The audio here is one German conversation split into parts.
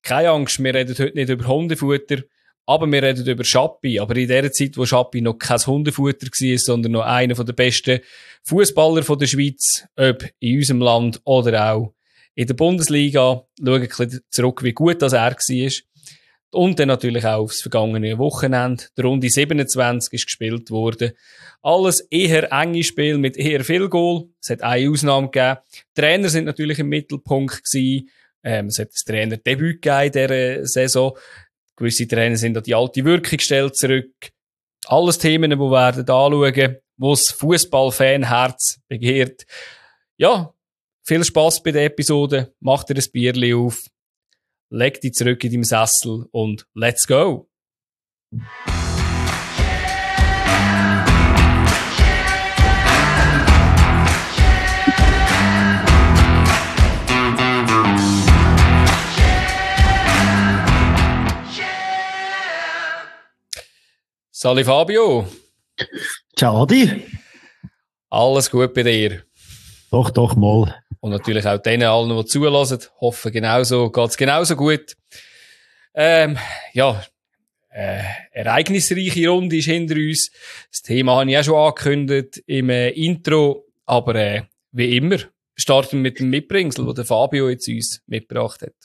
keine Angst, wir reden heute nicht über Hundefutter, aber wir reden über Schappi. Aber in der Zeit, wo Schappi noch kein Hundefutter war, sondern noch einer der besten Fußballer der Schweiz, ob in unserem Land oder auch in der Bundesliga, schauen ein bisschen zurück, wie gut das er war. Und dann natürlich auch aufs vergangene Wochenende. Die Runde 27 ist gespielt worden. Alles eher enge Spiel mit eher viel Goal. Es hat eine Ausnahme gegeben. Die Trainer sind natürlich im Mittelpunkt gewesen. Es hat das Trainerdebüt gegeben in dieser Saison. Gewisse Trainer sind an die alte Wirkung gestellt zurück. Alles Themen, die wir werden anschauen, wo das Fußballfanherz begehrt. Ja, viel Spass bei der Episode. Macht dir ein Bierli auf. Leg dich zurück in deinem Sessel und let's go! Sali Fabio! Ciao Adi! Alles gut bei dir? Doch mal. Und natürlich auch denen allen, die zulassen, hoffen geht's genauso gut. Ereignisreiche Runde ist hinter uns. Das Thema habe ich auch schon angekündigt im Intro. Aber wie immer starten wir mit dem Mitbringsel, das der Fabio jetzt uns mitgebracht hat.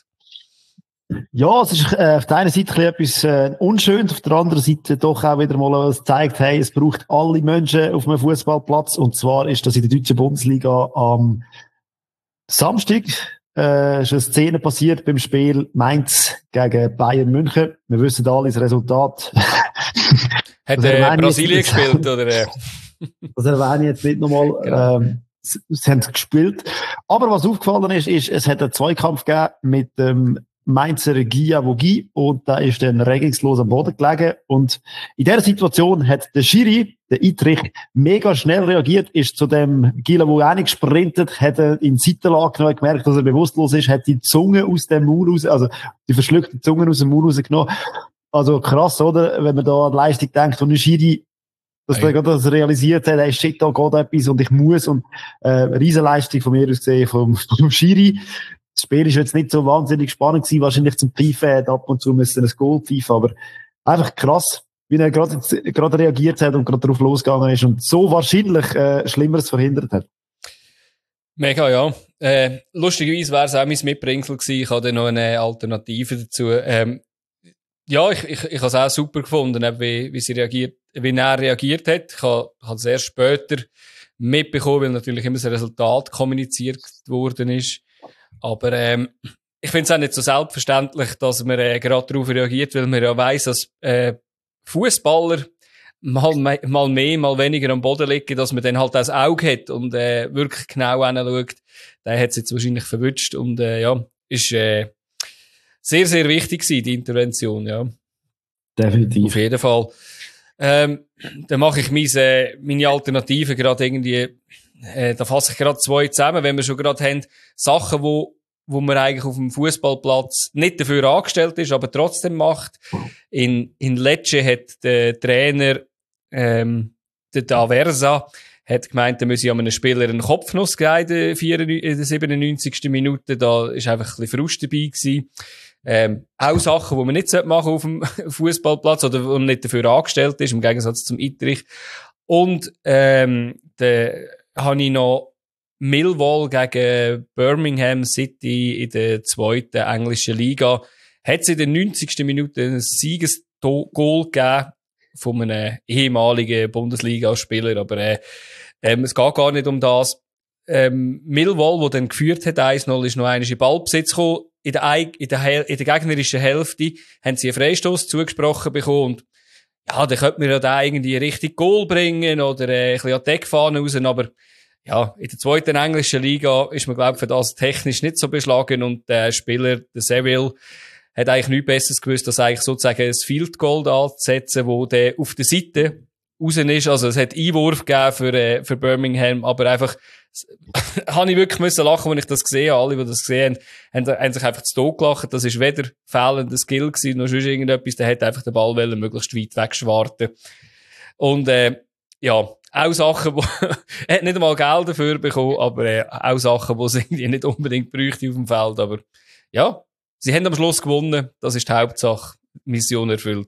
Ja, es ist auf der einen Seite etwas Unschönes, auf der anderen Seite doch auch wieder mal was zeigt, hey, es braucht alle Menschen auf einem Fußballplatz. Und zwar ist das in der deutschen Bundesliga am Samstag ist eine Szene passiert beim Spiel Mainz gegen Bayern München. Wir wissen alle das Resultat. Hat Brasilien gespielt, oder? Das erwähne ich jetzt nicht nochmal. Genau. Sie haben gespielt. Aber was aufgefallen ist, es hat einen Zweikampf gegeben mit dem Mainzer Guy Avogie und da ist dann regungslos am Boden gelegen. Und in dieser Situation hat der Schiri, der Eitrich, mega schnell reagiert, ist zu dem Guy Avogie gesprintet, hat ihn in die Seitenlage genommen, gemerkt, dass er bewusstlos ist, hat die Zunge aus dem Mund raus, also die verschluckte Zunge aus dem Mund rausgenommen. Also krass, oder? Wenn man da an die Leistung denkt und der Schiri, dass der gerade das realisiert hat, hey, shit, da geht etwas und ich muss und Riesenleistung von mir aus gesehen, vom Schiri. Das Spiel ist jetzt nicht so wahnsinnig spannend gewesen, wahrscheinlich zum Pfeifen hat ab und zu müssen ein Goal pfeifen, aber einfach krass, wie er gerade reagiert hat und gerade darauf losgegangen ist und so wahrscheinlich Schlimmeres verhindert hat. Mega, ja. Lustigerweise wäre es auch mein Mitbringsel gewesen. Ich habe dann noch eine Alternative dazu. Ja, ich habe es auch super gefunden, wie er reagiert hat. Ich habe es erst später mitbekommen, weil natürlich immer das Resultat kommuniziert worden ist. Aber ich finde es auch nicht so selbstverständlich, dass man gerade darauf reagiert, weil man ja weiss, dass Fußballer mal mehr, mal weniger am Boden liegen, dass man dann halt das Auge hat und wirklich genau hinschaut. Der hat es jetzt wahrscheinlich verwünscht und ist sehr, sehr wichtig gewesen, die Intervention, ja. Definitiv. Auf jeden Fall. Dann mache ich meine Alternative gerade irgendwie, da fasse ich gerade zwei zusammen, wenn wir schon gerade haben, Sachen, wo man eigentlich auf dem Fußballplatz nicht dafür angestellt ist, aber trotzdem macht. In Lecce hat der Trainer, der D'Aversa, hat gemeint, er müsse einem Spieler einen Kopfnuss geben in der 97. Minute. Da ist einfach ein bisschen Frust dabei gewesen. Auch Sachen, die man nicht machen auf dem Fußballplatz oder wo man nicht dafür angestellt ist, im Gegensatz zum Eitrich. Und habe ich noch Millwall gegen Birmingham City in der zweiten englischen Liga. Hat es in der 90. Minute ein Siegesgoal gegeben von einem ehemaligen Bundesliga-Spieler, aber es geht gar nicht um das. Millwall, wo dann geführt hat, 1-0, ist noch einmal in Ballbesitz gekommen. In der gegnerischen Hälfte haben sie einen Freistoß zugesprochen bekommen und ja, dann könnte man ja da irgendwie richtig Goal bringen oder ein bisschen an die Eckfahne raus, aber ja, in der zweiten englischen Liga ist man, glaube ich, für das technisch nicht so beschlagen und der Spieler, der Seville, hat eigentlich nichts Besseres gewusst, als eigentlich sozusagen ein Field Goal anzusetzen, wo der auf der Seite raus ist. Also es hat Einwurf gegeben für Birmingham, aber einfach habe ich wirklich müssen lachen, als ich das gesehen habe. Alle, die das gesehen haben sich einfach zu Tod gelacht. Das ist weder fehlender Skill gewesen, noch sonst irgendetwas. Der hat einfach den Ball möglichst weit wegschwarten. Und ja, auch Sachen, er hat nicht einmal Geld dafür bekommen, aber auch Sachen, die es irgendwie nicht unbedingt bräuchte auf dem Feld. Aber ja, sie haben am Schluss gewonnen. Das ist die Hauptsache. Mission erfüllt.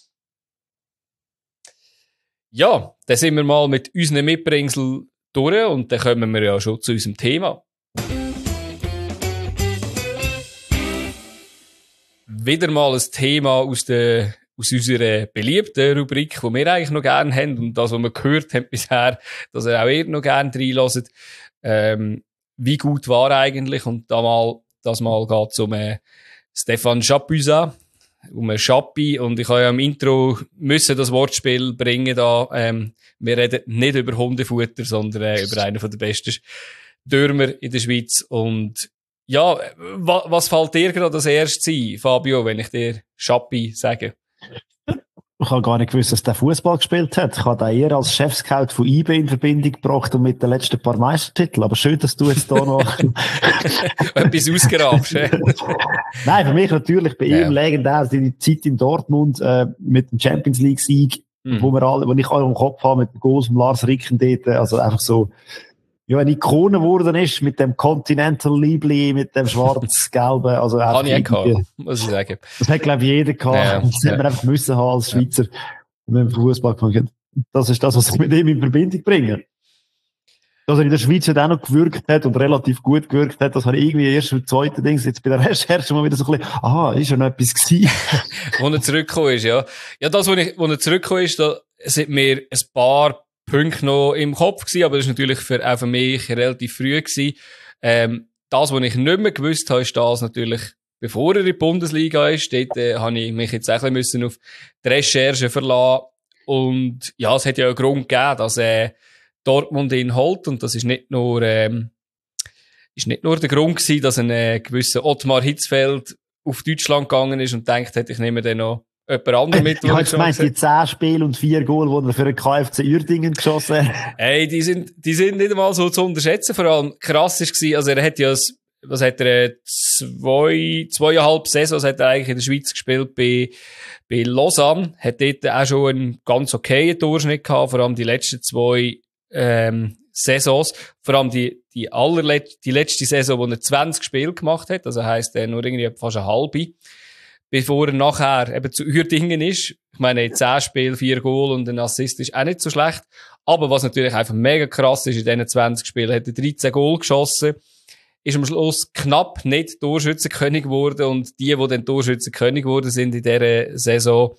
Ja, dann sind wir mal mit unseren Mitbringseln durch und dann kommen wir ja schon zu unserem Thema. Wieder mal ein Thema aus unserer beliebten Rubrik, die wir eigentlich noch gerne haben und das, was wir gehört haben bisher, dass ihr auch noch gerne reinhört. Wie gut war eigentlich? Und das mal geht es um Stéphane Chapuisat, um Chapi. Und ich habe ja im Intro müssen das Wortspiel bringen da. Wir reden nicht über Hundefutter, sondern über einen der besten Stürmer in der Schweiz. Und ja, was fällt dir gerade als erstes ein, Fabio, wenn ich dir Chapi sage? Ich habe gar nicht gewusst, dass der Fußball gespielt hat. Ich habe den eher als Chefscout von IB in Verbindung gebracht und mit den letzten paar Meistertiteln. Aber schön, dass du jetzt da noch etwas ausgrabst. Nein, für mich natürlich bei ihm legendär die Zeit in Dortmund mit dem Champions League Sieg, wo ich alle im Kopf habe mit dem Goal von Lars Ricken dort. Also einfach so, ja, eine Ikone geworden ist mit dem Continental Liebli, mit dem schwarz-gelben. Also kann ich gehabt, muss ich sagen. Das hat, glaube ich, jeder gehabt. Ja, das hätte man einfach müssen haben als Schweizer, wenn man Fußball gemacht hat. Das ist das, was ich mit ihm in Verbindung bringe. Dass er in der Schweiz auch noch gewirkt hat und relativ gut gewirkt hat, das habe ich irgendwie erst im zweiten Ding, jetzt bei der Recherche mal wieder so ein bisschen, ist ja noch etwas gewesen. Wo er zurückgekommen ist, ja. Ja, das, wo er zurückgekommen ist, da sind mir ein paar Punkte noch im Kopf gewesen, aber das ist natürlich auch für mich relativ früh gewesen. Das, was ich nicht mehr gewusst habe, ist das natürlich, bevor er in die Bundesliga ist. Dort habe ich mich jetzt auch ein bisschen auf die Recherche verlassen. Und ja, es hat ja einen Grund gegeben, dass Dortmund ihn holt. Und das ist nicht nur der Grund gewesen, dass ein gewisser Ottmar Hitzfeld auf Deutschland gegangen ist und denkt hat, ich nehme den noch jemand anderes mit. Ich habe jetzt gemeint, die 10 Spiele und 4 Goal, die er für den KFC Uerdingen geschossen hat. Hey, die sind nicht einmal so zu unterschätzen. Vor allem krass war, also er hat ja, was hat er, 2,5 Saisons hat er eigentlich in der Schweiz gespielt bei Lausanne. Hat dort auch schon einen ganz okayen Durchschnitt gehabt, vor allem die letzten 2 Saisons. Vor allem die letzte Saison, wo er 20 Spiele gemacht hat. Also heisst er nur irgendwie fast eine halbe. Bevor er nachher eben zu Uerdingen ist. Ich meine, 10 Spiele, 4 Goal und ein Assist ist auch nicht so schlecht. Aber was natürlich einfach mega krass ist, in diesen 20 Spielen hat er 13 Goal geschossen. Ist am Schluss knapp nicht Torschützenkönig geworden. Und die dann Torschützenkönig geworden sind in dieser Saison,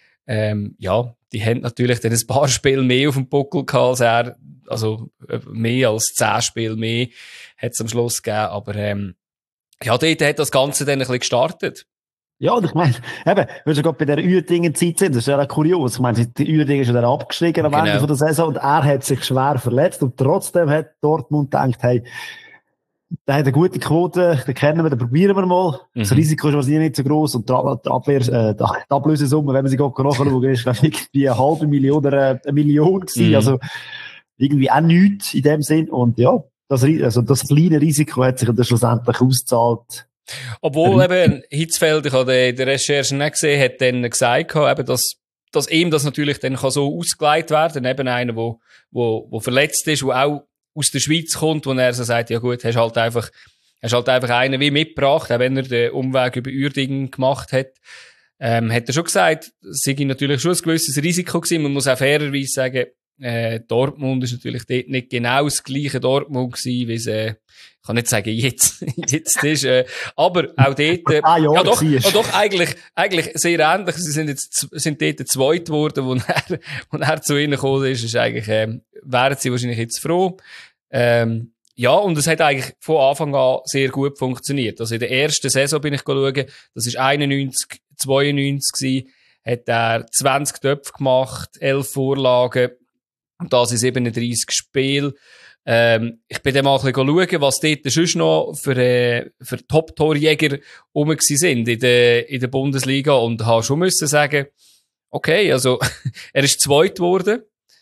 ja, die haben natürlich dann ein paar Spiele mehr auf dem Buckel gehabt als er. Also, mehr als 10 Spiele mehr hat es am Schluss gegeben. Aber, ja, dort hat das Ganze dann ein bisschen gestartet. Ja, und ich meine, eben, wenn wir gerade bei der Uerdingen-Zeit sind, das ist ja auch kurios. Ich meine, die Uerdingen ist ja dann abgestiegen am Ende von der Saison und er hat sich schwer verletzt und trotzdem hat Dortmund gedacht, hey, der hat eine gute Quote, den kennen wir, den probieren wir mal. Das Risiko ist wahrscheinlich nicht so gross und die Ablösesumme, wenn man sie gerade nachschauen, ist irgendwie 500.000 oder 1 Million gewesen. Also irgendwie auch nichts in dem Sinn. Und ja, das kleine Risiko hat sich dann schlussendlich ausgezahlt. Obwohl eben Hitzfeld, ich habe in der Recherche nicht gesehen, hat dann gesagt, eben, dass ihm das natürlich dann so ausgelegt werden kann. Eben einer, wo verletzt ist, wo auch aus der Schweiz kommt, wo er so sagt, ja gut, hast halt einfach einen wie mitgebracht, auch wenn er den Umweg über Uerdingen gemacht hat. Hat er schon gesagt, es sei natürlich schon ein gewisses Risiko gewesen. Man muss auch fairerweise sagen, Dortmund ist natürlich dort nicht genau das gleiche Dortmund gewesen, wie es, ich kann nicht sagen, jetzt ist, aber auch dort, ja doch, eigentlich sehr ähnlich. Sie sind dort zweit geworden, wo er zu ihnen gekommen ist eigentlich, wären sie wahrscheinlich jetzt froh. Ja, und es hat eigentlich von Anfang an sehr gut funktioniert. Also in der ersten Saison bin ich schauen, das ist 91, 92 gewesen, hat er 20 Töpfe gemacht, 11 Vorlagen, und das in 37 Spielen. Ich bin dann mal ein bisschen schauen, was dort sonst noch für Top-Torjäger rum sind in der Bundesliga und habe schon müssen sagen, okay, also, er ist zweit geworden.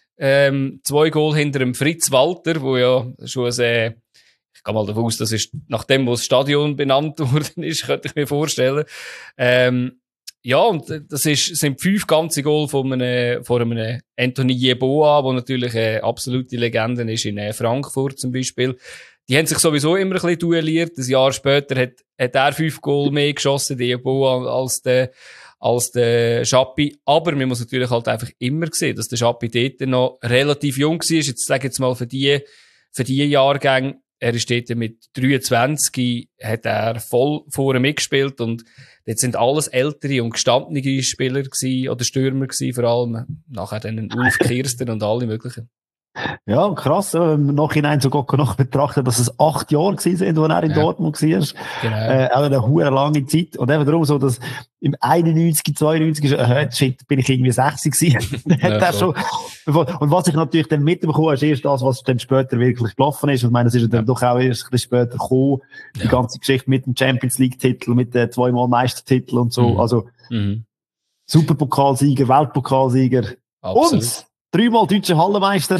2 Goal hinter dem Fritz Walter, wo ja schon ich gehe mal davon aus, das ist nach dem, wo das Stadion benannt worden ist, könnte ich mir vorstellen. Ja, und das sind 5 ganze Goal von einem Anthony Yeboah, der natürlich eine absolute Legende ist in Frankfurt zum Beispiel. die haben sich sowieso immer ein bisschen duelliert. Ein Jahr später hat er 5 Goal mehr geschossen, Diabo, als der Schappi. Aber man muss natürlich halt einfach immer sehen, dass der Schappi dort noch relativ jung war. Jetzt sage ich jetzt mal für die Jahrgänge. Er ist dort mit 23, hat er voll vorne mitgespielt und dort sind alles ältere und gestandene Spieler gewesen, oder Stürmer gewesen, vor allem. Nachher dann Ulf Kirsten und alle möglichen. Ja, krass, im Nachhinein sogar noch betrachten, dass es 8 Jahre gewesen sind, wo er in Dortmund war. Genau. Auch eine hohe lange Zeit. Und eben darum so, dass im 91, 92, shit, bin ich irgendwie 60 gewesen. Hat er schon. Und was ich natürlich dann mitbekommen habe, ist erst das, was dann später wirklich gelaufen ist. Und ich meine, es ist dann doch auch erst ein bisschen später gekommen. Die ganze Geschichte mit dem Champions League Titel, mit den 2-mal Meistertitel und so. Also, Superpokalsieger, Weltpokalsieger. Absolut. Und 3-mal deutscher Hallenmeister.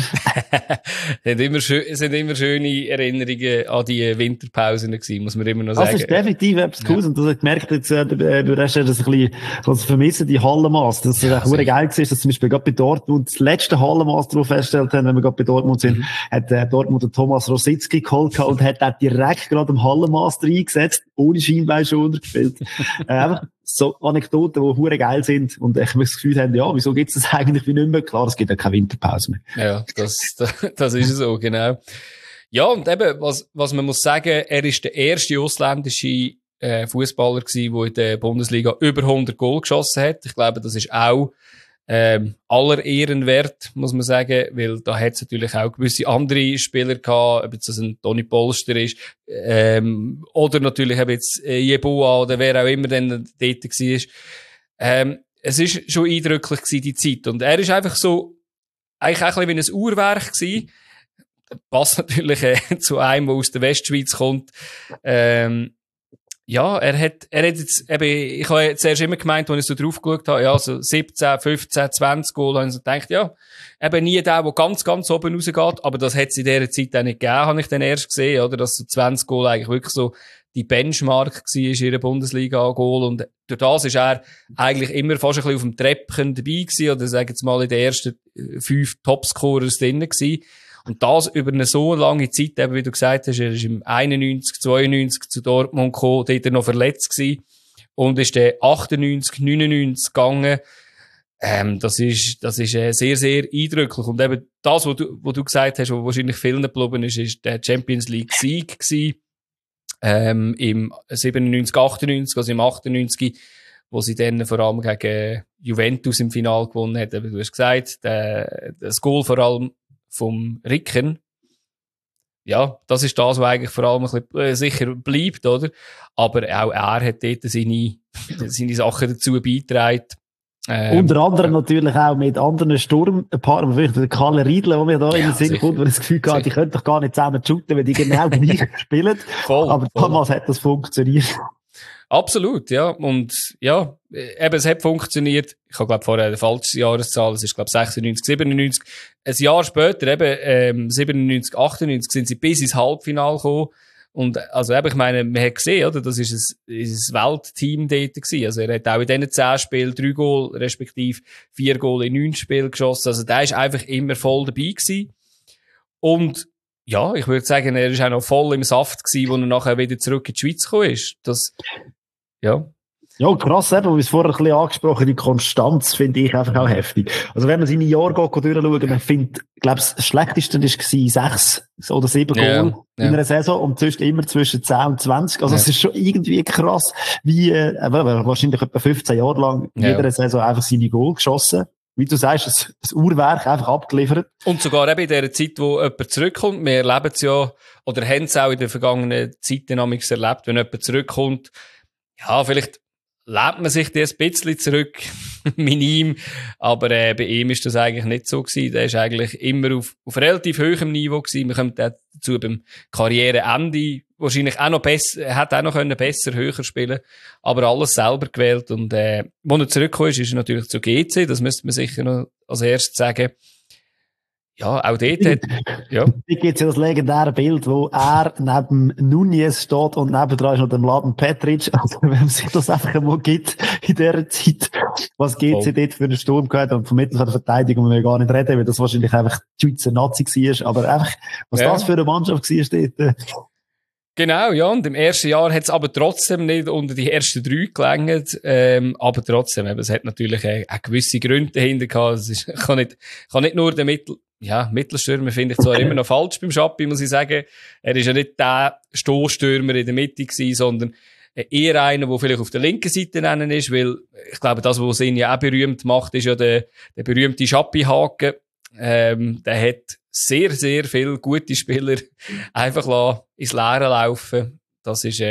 Es sind immer schöne Erinnerungen an die Winterpausen gewesen, muss man immer noch sagen. Das ist definitiv etwas Cooles. Und das habe ich gemerkt, jetzt, du hast ja das ein bisschen, was vermissen, die Hallenmaß. Das ist echt geil gewesen, dass zum Beispiel gerade bei Dortmund das letzte Hallenmaß drauf festgestellt haben, wenn wir gerade bei Dortmund sind, hat Dortmund den Thomas Rositzky geholt und hat auch direkt gerade im Hallenmaß reingesetzt, ohne Schienbeinschoner gespielt. Einfach so Anekdoten, die hure geil sind und ich das Gefühl haben, ja, wieso gibt's das eigentlich wie nicht mehr? Klar, es gibt ja keine Winterpause mehr. Ja, das ist so, genau. Ja, und eben, was man muss sagen, er ist der erste ausländische Fußballer gewesen, der in der Bundesliga über 100 Goal geschossen hat. Ich glaube, das ist auch aller Ehren wert, muss man sagen, weil da hat es natürlich auch gewisse andere Spieler gehabt, ob jetzt das ein Toni Polster ist, oder natürlich eben jetzt Jeboa oder wer auch immer dann dort war. Es ist schon eindrücklich gewesen, die Zeit. Und er ist einfach so, eigentlich auch ein bisschen wie ein Uhrwerk gewesen. Passt natürlich zu einem, der aus der Westschweiz kommt. Ja, er hat jetzt, eben, ich habe jetzt zuerst immer gemeint, als ich so drauf geschaut habe, ja, so 17, 15, 20 Goal, habe ich so gedacht, ja, eben nie der ganz, ganz oben rausgeht, aber das hat es in dieser Zeit auch nicht gegeben, habe ich dann erst gesehen, oder, dass so 20 Goal eigentlich wirklich so die Benchmark war in der Bundesliga-Goal und durch das ist er eigentlich immer fast ein bisschen auf dem Treppchen dabei gewesen, oder sagen jetzt mal in den ersten 5 Topscorers drin gewesen. Und das über eine so lange Zeit, eben wie du gesagt hast, er ist im 91, 92 zu Dortmund gekommen, dort noch verletzt gewesen und ist dann 98, 99 gegangen. Das ist sehr, sehr eindrücklich. Und eben das, was du gesagt hast, was wahrscheinlich vielen geblieben ist der Champions League Sieg gewesen, im 97, 98, also im 98, wo sie dann vor allem gegen Juventus im Finale gewonnen hat. Eben, du hast gesagt, das Goal vor allem vom Ricken. Ja, das ist das, was eigentlich vor allem ein bisschen sicher bleibt, oder? Aber auch er hat dort seine Sachen dazu beigetragen. Unter anderem natürlich auch mit anderen Sturmpaaren, vielleicht der Kalle Riedle, der mir da in den Sinn kommt, wo das Gefühl hat, die könnten doch gar nicht zusammen shooten, weil die genau gleich spielen. Aber damals hat das funktioniert. Absolut, ja. Und ja, eben, es hat funktioniert. Ich habe, glaube vorher eine falsche Jahreszahl. Es ist, glaube 96, 97. Ein Jahr später, eben 97, 98, sind sie bis ins Halbfinale gekommen. Und also eben, ich meine, man hat gesehen, oder? Das ist ein Weltteam dort gewesen. Also er hat auch in diesen 10 Spielen 3 Goal, respektive 4 Goal in 9 Spielen geschossen. Also der ist einfach immer voll dabei gewesen. Und ja, ich würde sagen, er ist auch noch voll im Saft gewesen, wo er nachher wieder zurück in die Schweiz gekommen ist. Das, ja. Ja, krass, eben, wie es vorher ein bisschen angesprochen, die Konstanz finde ich einfach auch heftig. Also wenn man seine Jahre durchschaut, man findet, ich glaube, das Schlechteste war 6 oder 7 Goal in einer Saison und immer zwischen 10 und 20. Also es ist schon irgendwie krass, wie wahrscheinlich etwa 15 Jahre lang in jeder Saison einfach seine Goal geschossen. Wie du sagst, das Uhrwerk einfach abgeliefert. Und sogar eben in der Zeit, wo jemand zurückkommt, wir erleben es ja, oder haben es auch in der vergangenen Zeit dynamisch erlebt, wenn jemand zurückkommt, ja, vielleicht lebt man sich das ein bisschen zurück, minim, aber bei ihm ist das eigentlich nicht so gewesen. Der ist eigentlich immer auf relativ hohem Niveau gewesen. Wir kommen dazu beim Karriereende wahrscheinlich auch noch besser, hat auch noch besser, höher spielen, aber alles selber gewählt und wo er zurückgekommen ist, ist er natürlich zu GC, das müsste man sicher noch als erstes sagen. Ja, auch dort hat, ja. Da gibt's ja das legendäre Bild, wo er neben Nunez steht und nebendran ist noch der Mladen Petric. Also, wenn man sich das einfach mal gibt, in dieser Zeit, was GC dort für einen Sturm gehört und vom Mittelfeldverteidigung müssen wir gar nicht reden, weil das wahrscheinlich einfach die Schweizer Nazi war, aber einfach, was das für eine Mannschaft war dort. Genau, ja, und im ersten Jahr hat es aber trotzdem nicht unter die ersten 3 gelangt, aber trotzdem, es hat natürlich auch gewisse Gründe dahinter gehabt. Es ist, kann nicht nur der Mittelstürmer finde ich zwar immer noch falsch beim Schappi, muss ich sagen. Er ist ja nicht der Stoßstürmer in der Mitte gewesen, sondern eher einer, der vielleicht auf der linken Seite nennen ist, weil ich glaube, das, was ihn ja auch berühmt macht, ist ja der berühmte Schappi-Haken. Der hat sehr, sehr viele gute Spieler einfach ins Leere laufen. Das ist,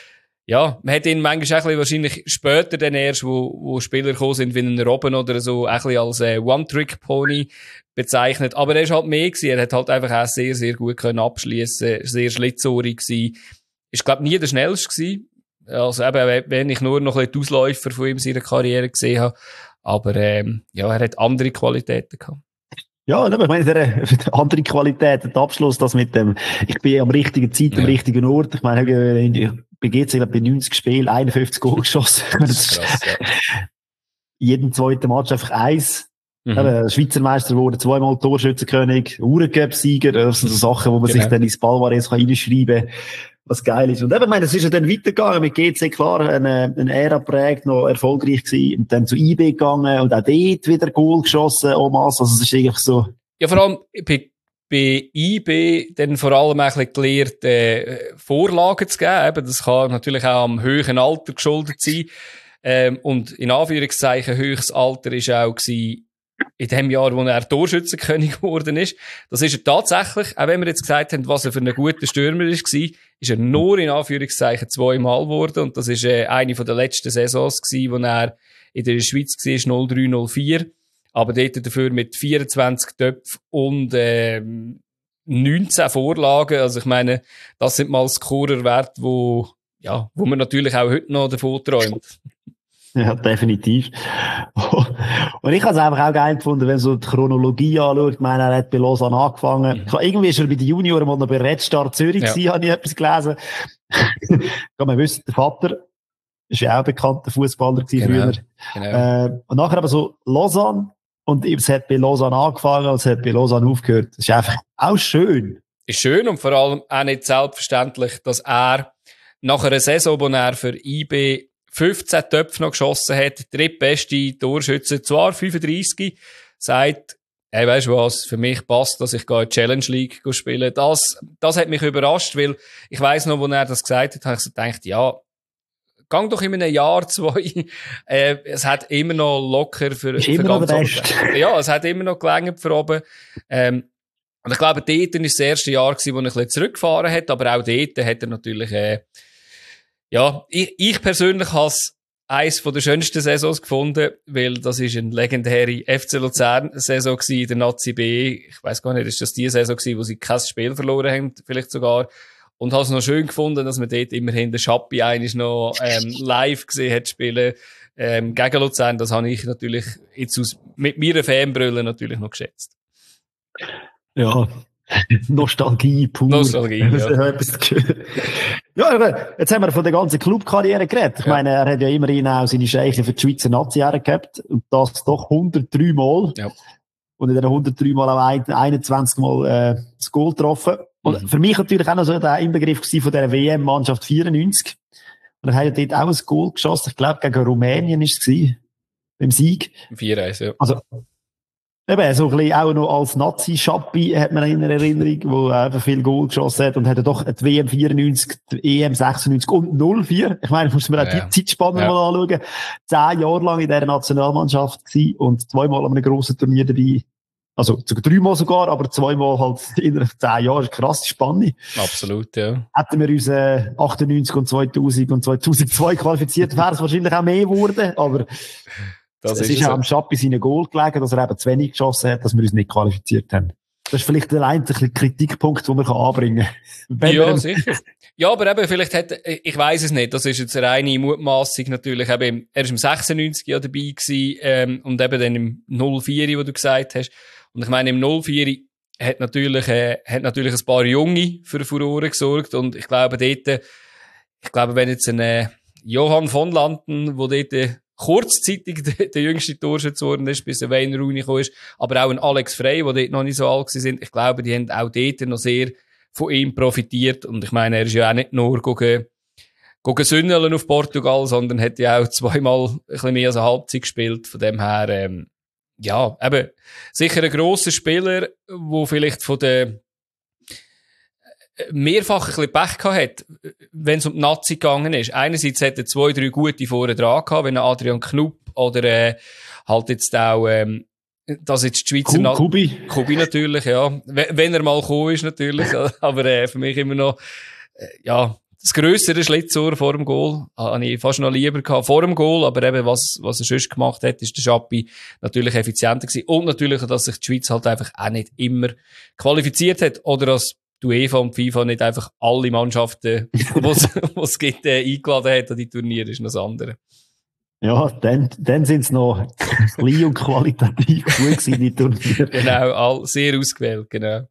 man hat ihn manchmal auch ein bisschen wahrscheinlich später dann erst, wo Spieler gekommen sind, wie ein Robben oder so, ein bisschen als One-Trick-Pony bezeichnet. Aber er ist halt mehr gewesen. Er hat halt einfach auch sehr, sehr gut können abschließen, sehr schlitzohrig gewesen. Ist, glaube ich, nie der schnellste gewesen. Also eben, wenn ich nur noch ein bisschen die Ausläufer von ihm in seiner Karriere gesehen habe. Aber, er hat andere Qualitäten gehabt. Ja, aber ich meine, der andere Qualität, der Abschluss, das mit dem, ich bin am richtigen Zeit, am richtigen Ort. Ich meine, bei GC, bei 90 Spielen, 51 Goal geschossen. Das ist krass, ja. Jeden zweiten Match einfach 1. Schweizer Meister wurde 2-mal Torschützenkönig, Uhrencup-Sieger, das sind so Sachen, wo man sich dann ins Palmares reinschreiben kann, was geil ist. Und eben, ich meine, es ist ja dann weitergegangen mit GC, klar, eine Ära prägt, noch erfolgreich gewesen, und dann zu IB gegangen und auch dort wieder Goal geschossen, also es ist eigentlich so. Ja, vor allem bei IB dann vor allem ein bisschen gelernt, Vorlagen zu geben. Eben, das kann natürlich auch am höheren Alter geschuldet sein. Und in Anführungszeichen, höchstes Alter ist auch gewesen, in dem Jahr, wo er Torschützenkönig geworden ist. Das ist er tatsächlich, auch wenn wir jetzt gesagt haben, was er für einen guten Stürmer ist er nur in Anführungszeichen 2-mal geworden. Und das ist eine von der letzten Saisons gewesen, wo er in der Schweiz war, 03-04. Aber dort dafür mit 24 Töpfen und 19 Vorlagen. Also ich meine, das sind mal Scorerwerte, wo man natürlich auch heute noch davon träumt. Ja, definitiv. Und ich habe es einfach auch geil gefunden, wenn man so die Chronologie anschaut. Ich meine, er hat bei Lausanne angefangen. Irgendwie ist er bei den Junioren mal noch bei Red Star Zürich gewesen, habe ich etwas gelesen. Ja, man wüsste, der Vater ist ja auch ein bekannter Fußballer früher. Genau. Und nachher aber so Lausanne. Und es hat bei Lausanne angefangen und es hat bei Lausanne aufgehört. Das ist einfach auch schön. Ist schön und vor allem auch nicht selbstverständlich, dass er nach einer Saison, wo er für IB 15 Töpfe noch geschossen hat, drittbeste Torschütze, zwar 35, sagt, hey, weisst du was, für mich passt, dass ich in die Challenge League spiele. Das hat mich überrascht, weil ich weiss noch, wo er das gesagt hat, habe ich so gedacht, ja, gang doch in einem Jahr, 2. Es hat immer noch locker für ganz oben. Ja, es hat immer noch gelangt für oben. Und ich glaube, dort war das erste Jahr, wo er ein bisschen zurückgefahren hat, aber auch dort hat er natürlich, ich persönlich habe es eines der schönsten Saisons gefunden, weil das ist eine legendäre FC Luzern-Saison in der Nazi B. Ich weiss gar nicht, ist das die Saison gewesen, wo sie kein Spiel verloren haben, vielleicht sogar. Und habe es noch schön gefunden, dass man dort immerhin den Schappi eigentlich noch live gesehen hat spielen gegen Luzern. Das habe ich natürlich jetzt mit meiner Fanbrille natürlich noch geschätzt. Ja, Nostalgie pur. Nostalgie, ja. Ja, jetzt haben wir von der ganzen Clubkarriere geredet. Ich meine, er hat ja immerhin auch seine Scheiche für die Schweizer Nazi gehabt. Und das doch 103 Mal. Ja. Und in den 103 Mal auch 21 Mal das Goal getroffen. Und für mich natürlich auch noch so der Inbegriff von dieser WM-Mannschaft 94. Und er hat ja dort auch ein Goal geschossen. Ich glaube, gegen Rumänien war es beim Sieg. 4-1, ja. Also, eben, so ein bisschen auch noch als Nazi-Schappi hat man in Erinnerung, wo er einfach viel Goal geschossen hat und hat doch die WM 94, die EM 96 und 04. Ich meine, muss man auch die Zeitspanne mal anschauen. 10 Jahre lang in dieser Nationalmannschaft gewesen und 2-mal an einem grossen Turnier dabei. Also, sogar 3-mal sogar, aber 2-mal halt innerhalb 10 Jahren. Ist eine krasse Spanne. Absolut, ja. Hätten wir uns 98 und 2000 und 2002 qualifiziert, wäre es wahrscheinlich auch mehr geworden, aber es ist auch am Schappi seinen Goal gelegen, dass er eben zu wenig geschossen hat, dass wir uns nicht qualifiziert haben. Das ist vielleicht der einzige Kritikpunkt, den man anbringen kann. Ja, sicher. Ja, aber eben, vielleicht ich weiss es nicht, das ist jetzt eine reine Mutmassung natürlich. Eben, er ist im 96 Jahr dabei gewesen, und eben dann im 04, wo du gesagt hast. Und ich meine, im 04 hat natürlich ein paar Junge für Furore gesorgt. Und ich glaube, wenn jetzt ein Johann von Landen, der dort kurzzeitig der jüngste Torschütze geworden ist, bis der Wayne Rooney gekommen ist. Aber auch ein Alex Frey, die dort noch nicht so alt sind. Ich glaube, die haben auch dort noch sehr von ihm profitiert. Und ich meine, er ist ja auch nicht nur gegen Sünneln auf Portugal, sondern hat ja auch zweimal ein bisschen mehr als eine Halbzeit gespielt. Von dem her, ja, eben, sicher ein grosser Spieler, der vielleicht von der mehrfach ein bisschen Pech gehabt hat, wenn es um die Nazi gegangen ist. Einerseits hat er 2, 3 gute vorne dran gehabt, wenn Adrian Knupp oder halt jetzt auch dass jetzt die Schweizer Kubi natürlich, ja. Wenn er mal gekommen ist, natürlich. Aber für mich immer noch, ja, das grössere Schlitzohr vor dem Goal. Habe ich fast noch lieber gehabt vor dem Goal. Aber eben, was er sonst gemacht hat, ist der Schappi natürlich effizienter gewesen. Und natürlich, dass sich die Schweiz halt einfach auch nicht immer qualifiziert hat. Oder dass die UEFA und die FIFA nicht einfach alle Mannschaften, die es gibt, eingeladen hat an die Turniere, ist noch das andere. Ja, dann sind es noch klein und qualitativ gut gewesen, die Turniere. Genau, sehr ausgewählt, genau.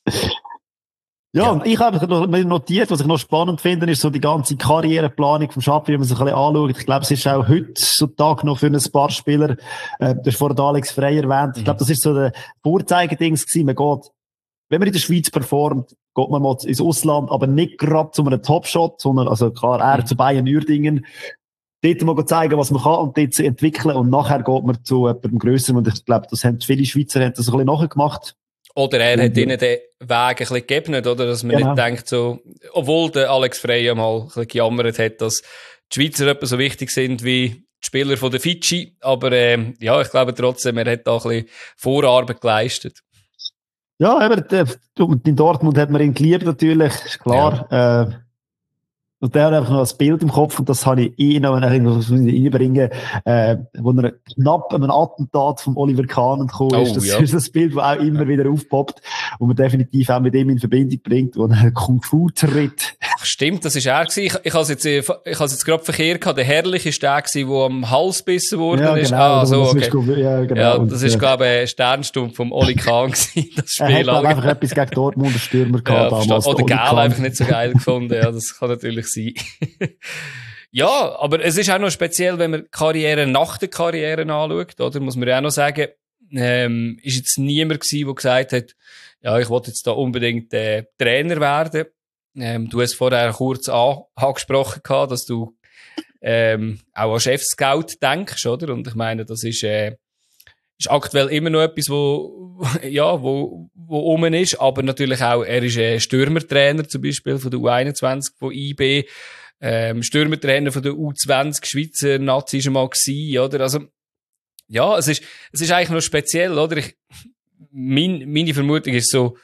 Ja, und ich habe noch notiert, was ich noch spannend finde, ist so die ganze Karriereplanung vom Schappi, wenn man sich ein bisschen anschaut. Ich glaube, es ist auch heutzutage noch für ein paar Spieler, du hast vorhin Alex Frey erwähnt, ich glaube, das ist so der Vorzeigedings gewesen. Man geht, wenn man in der Schweiz performt, geht man mal ins Ausland, aber nicht gerade zu einem Topshot, sondern, also klar, eher zu Bayern Uerdingen. Dort mal zeigen, was man kann und dort zu entwickeln und nachher geht man zu jemandem Grösseren und ich glaube, das haben viele Schweizer das ein bisschen nachgemacht. Oder er hat ihnen den Weg ein bisschen gegeben, oder? Dass man nicht denkt so, obwohl der Alex Frey ja mal ein bisschen gejammert hat, dass die Schweizer etwa so wichtig sind wie die Spieler von der Fidschi. Aber, ja, ich glaube trotzdem, er hat da ein bisschen Vorarbeit geleistet. Ja, aber in Dortmund hat man ihn geliebt, natürlich, ist klar. Ja. Und der hat einfach noch ein Bild im Kopf, und das habe ich noch reinbringen, wo er knapp einem Attentat vom Oliver Kahn entkommen ist. Das ist das Bild, das auch immer wieder aufpoppt, wo man definitiv auch mit ihm in Verbindung bringt, wo er Kung-Fu-Tritt. Stimmt, das ist er gewesen. Ich habe es jetzt gerade verkehrt gehabt. Der Herrliche ist der gewesen, der am Hals gebissen worden ist. Genau, so, okay. Genau. Ja, das ist, glaube ich, Sternstumpf vom Oli Kahn gewesen, das Spiel. Er hat einfach etwas gegen Dortmunder Stürmer gehabt damals. Oder Gel einfach nicht so geil gefunden. Ja, das kann natürlich sein. Ja, aber es ist auch noch speziell, wenn man die Karriere nach der Karriere anschaut, oder? Muss man ja auch noch sagen, ist jetzt niemand gewesen, der gesagt hat, ja, ich wollte jetzt da unbedingt Trainer werden. Du hast vorher kurz angesprochen gehabt, dass du auch an Chef-Scout denkst, oder? Und ich meine, das ist aktuell immer noch etwas, wo rum ist, aber natürlich auch, er ist Stürmertrainer zum Beispiel von der U21 von IB, Stürmertrainer von der U20 Schweizer Nazi schon mal gewesen, oder? Also, ja, es ist eigentlich noch speziell, oder? Meine Vermutung ist so,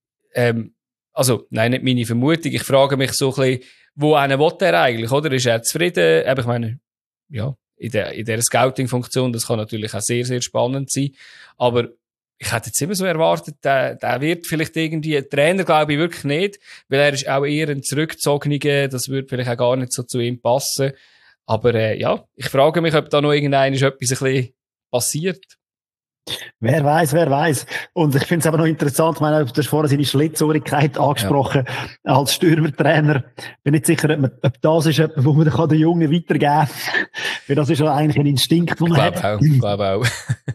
also, nein, nicht meine Vermutung, ich frage mich so ein bisschen, wo will er eigentlich, oder? Ist er zufrieden? Aber ich meine, ja, in der Scouting-Funktion, das kann natürlich auch sehr, sehr spannend sein. Aber ich hätte jetzt immer so erwartet, der wird vielleicht irgendwie, ein Trainer glaube ich wirklich nicht, weil er ist auch eher ein Zurückgezogener, das würde vielleicht auch gar nicht so zu ihm passen. Aber ja, ich frage mich, ob da noch irgendein etwas ein bisschen passiert. Wer weiß. Und ich finde es aber noch interessant, ich meine, du hast vorhin seine Schlitzohrigkeit angesprochen, als Stürmertrainer. Bin nicht sicher, ob das ist etwas, wo man den Jungen weitergeben kann. Weil das ist ja eigentlich ein Instinkt, den man hat. Ich glaube auch.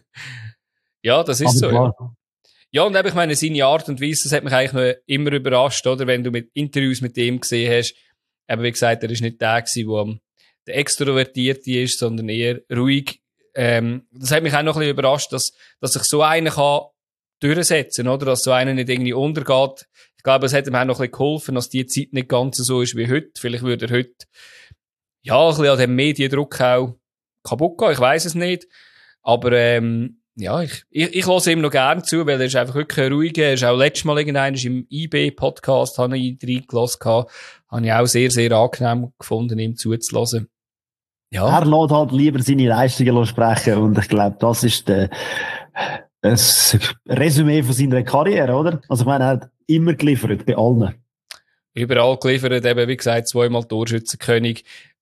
Ja, das ist aber so. Ja. Ja, und eben, ich meine, seine Art und Weise, das hat mich eigentlich noch immer überrascht, oder? Wenn du mit Interviews mit ihm gesehen hast, eben, wie gesagt, er ist nicht der gewesen, der Extrovertierte ist, sondern eher ruhig. Das hat mich auch noch ein bisschen überrascht, dass sich so einer kann durchsetzen, oder? Dass so einer nicht irgendwie untergeht. Ich glaube, es hat ihm auch noch ein bisschen geholfen, dass die Zeit nicht ganz so ist wie heute. Vielleicht würde er heute, ja, ein bisschen an dem Mediendruck auch kaputt gehen. Ich weiss es nicht. Aber, ja, ich höre ihm noch gerne zu, weil er ist einfach wirklich ein ruhiger. Er ist auch letztes Mal im IB-Podcast, habe ich reingelassen gehabt. Habe ich auch sehr, sehr angenehm gefunden, ihm zuzulassen. Ja. Er lässt halt lieber seine Leistungen sprechen und ich glaube, das ist das Resümee von seiner Karriere, oder? Also ich meine, er hat immer geliefert, bei allen. Überall geliefert, eben wie gesagt, 2-mal Torschützenkönig,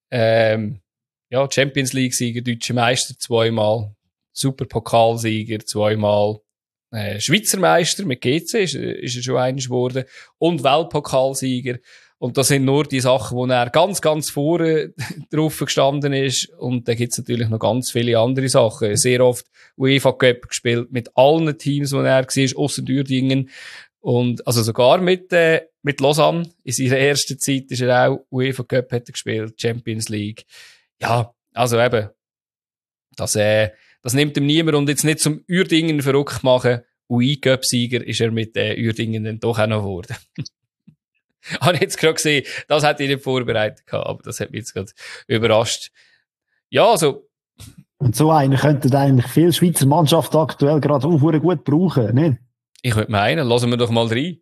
ja, Champions League-Sieger, Deutscher Meister 2-mal, Superpokalsieger 2-mal, Schweizer Meister mit GC ist er schon einmal geworden und Weltpokalsieger. Und das sind nur die Sachen, wo er ganz, ganz vorne drauf gestanden ist. Und da gibt's natürlich noch ganz viele andere Sachen. Sehr oft UEFA Cup gespielt mit allen Teams, wo er war, ausser Uerdingen. Und, also sogar mit Lausanne. In seiner ersten Zeit ist er auch UEFA Cup hat er gespielt, Champions League. Ja, also eben. Das nimmt ihm niemand. Und jetzt nicht zum Uerdingen verrückt machen. UI-Cup-Sieger ist er mit Uerdingen dann doch auch noch geworden. Habe ich jetzt gerade gesehen, das hätte ich nicht vorbereitet gehabt, aber das hat mich jetzt gerade überrascht. Ja, also. Und so einen könnten eigentlich viele Schweizer Mannschaften aktuell gerade auch gut brauchen, nicht? Ich würde meinen, lassen wir doch mal rein.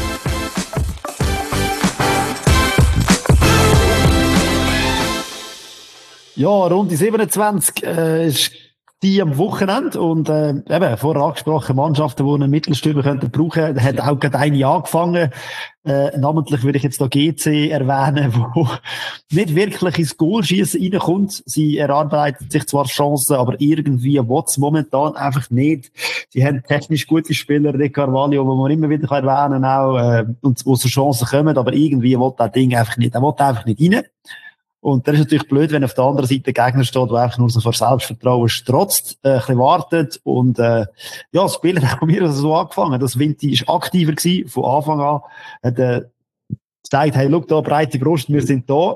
Ja, Runde 27 ist die am Wochenende und eben, vorher angesprochen, Mannschaften, die einen Mittelstürmer könnten brauchen, hat auch gerade eine angefangen. Namentlich würde ich jetzt da GC erwähnen, wo nicht wirklich ins Goalschießen reinkommt. Sie erarbeitet sich zwar Chancen, aber irgendwie will momentan einfach nicht. Sie haben technisch gute Spieler, De Carvalho, die man immer wieder erwähnen kann, auch, und wo so Chancen kommen, aber irgendwie will das Ding einfach nicht. Er will einfach nicht rein. Und das ist natürlich blöd, wenn auf der anderen Seite der Gegner steht, der einfach nur so vor Selbstvertrauen strotzt, ein bisschen wartet. Und ja, das Spiel hat bei mir also so angefangen. Das Vinti ist aktiver gewesen, von Anfang an. Hat gesagt, hey, schau da, breite Brust, wir sind da.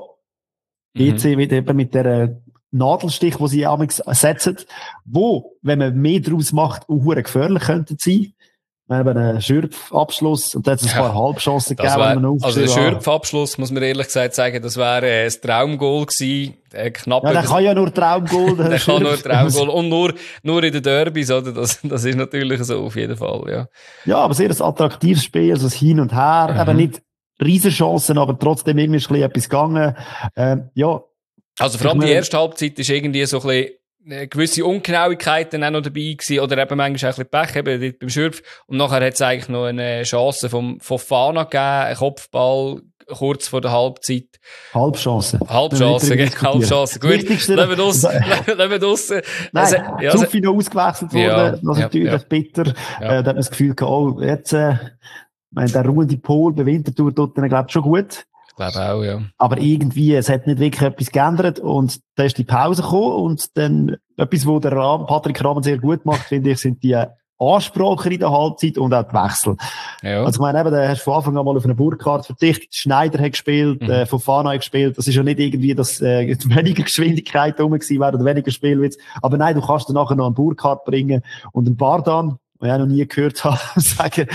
GC mit der Nadelstich, die sie amigs setzen, wo, wenn man mehr draus macht, auch gefährlich könnte sein. Wir haben einen Schürpf-Abschluss und da hat es ein paar Halbchancen gegeben. Also der Schürpf-Abschluss, muss man ehrlich gesagt sagen, das wäre ein Traumgoal gewesen. Knapp der kann ja nur Traumgoal. Der kann nur Traumgoal und nur in den Derbys, oder? Das ist natürlich so, auf jeden Fall, ja. Ja, aber sehr ein attraktives Spiel, also das Hin und Her, eben nicht Riesenchancen, aber trotzdem irgendwie ein bisschen etwas gegangen. Ja. Also vor allem die erste Halbzeit ist irgendwie so ein bisschen gewisse Ungenauigkeiten auch noch dabei gewesen, oder eben manchmal auch ein bisschen Pech, eben beim Schürpf. Und nachher hat es eigentlich noch eine Chance von Fofana gegeben, ein Kopfball, kurz vor der Halbzeit. Halbchance, gell? Halbchance. Gut. Lassen wir draussen. Nein, Zuffi noch ausgewechselt worden. Das ist natürlich bitter. Da hat man das Gefühl gehabt, oh, jetzt, der ruhende Pol bei Winterthur tut dann, glaube ich, schon gut. Ich glaube auch, ja. Aber irgendwie, es hat nicht wirklich etwas geändert und da ist die Pause gekommen und dann etwas, wo der Patrick Rahmen sehr gut macht, finde ich, sind die Ansprachen in der Halbzeit und auch die Wechsel. Ja. Also ich meine, eben, da hast du von Anfang an mal auf eine Burkhardt verdichtet, Schneider hat gespielt, Fofana hat gespielt, das ist ja nicht irgendwie, dass weniger Geschwindigkeit rum gewesen wäre oder weniger Spielwitz, aber nein, du kannst dann nachher noch einen Burkhardt bringen und einen Bardan, den ich auch noch nie gehört habe, sagen,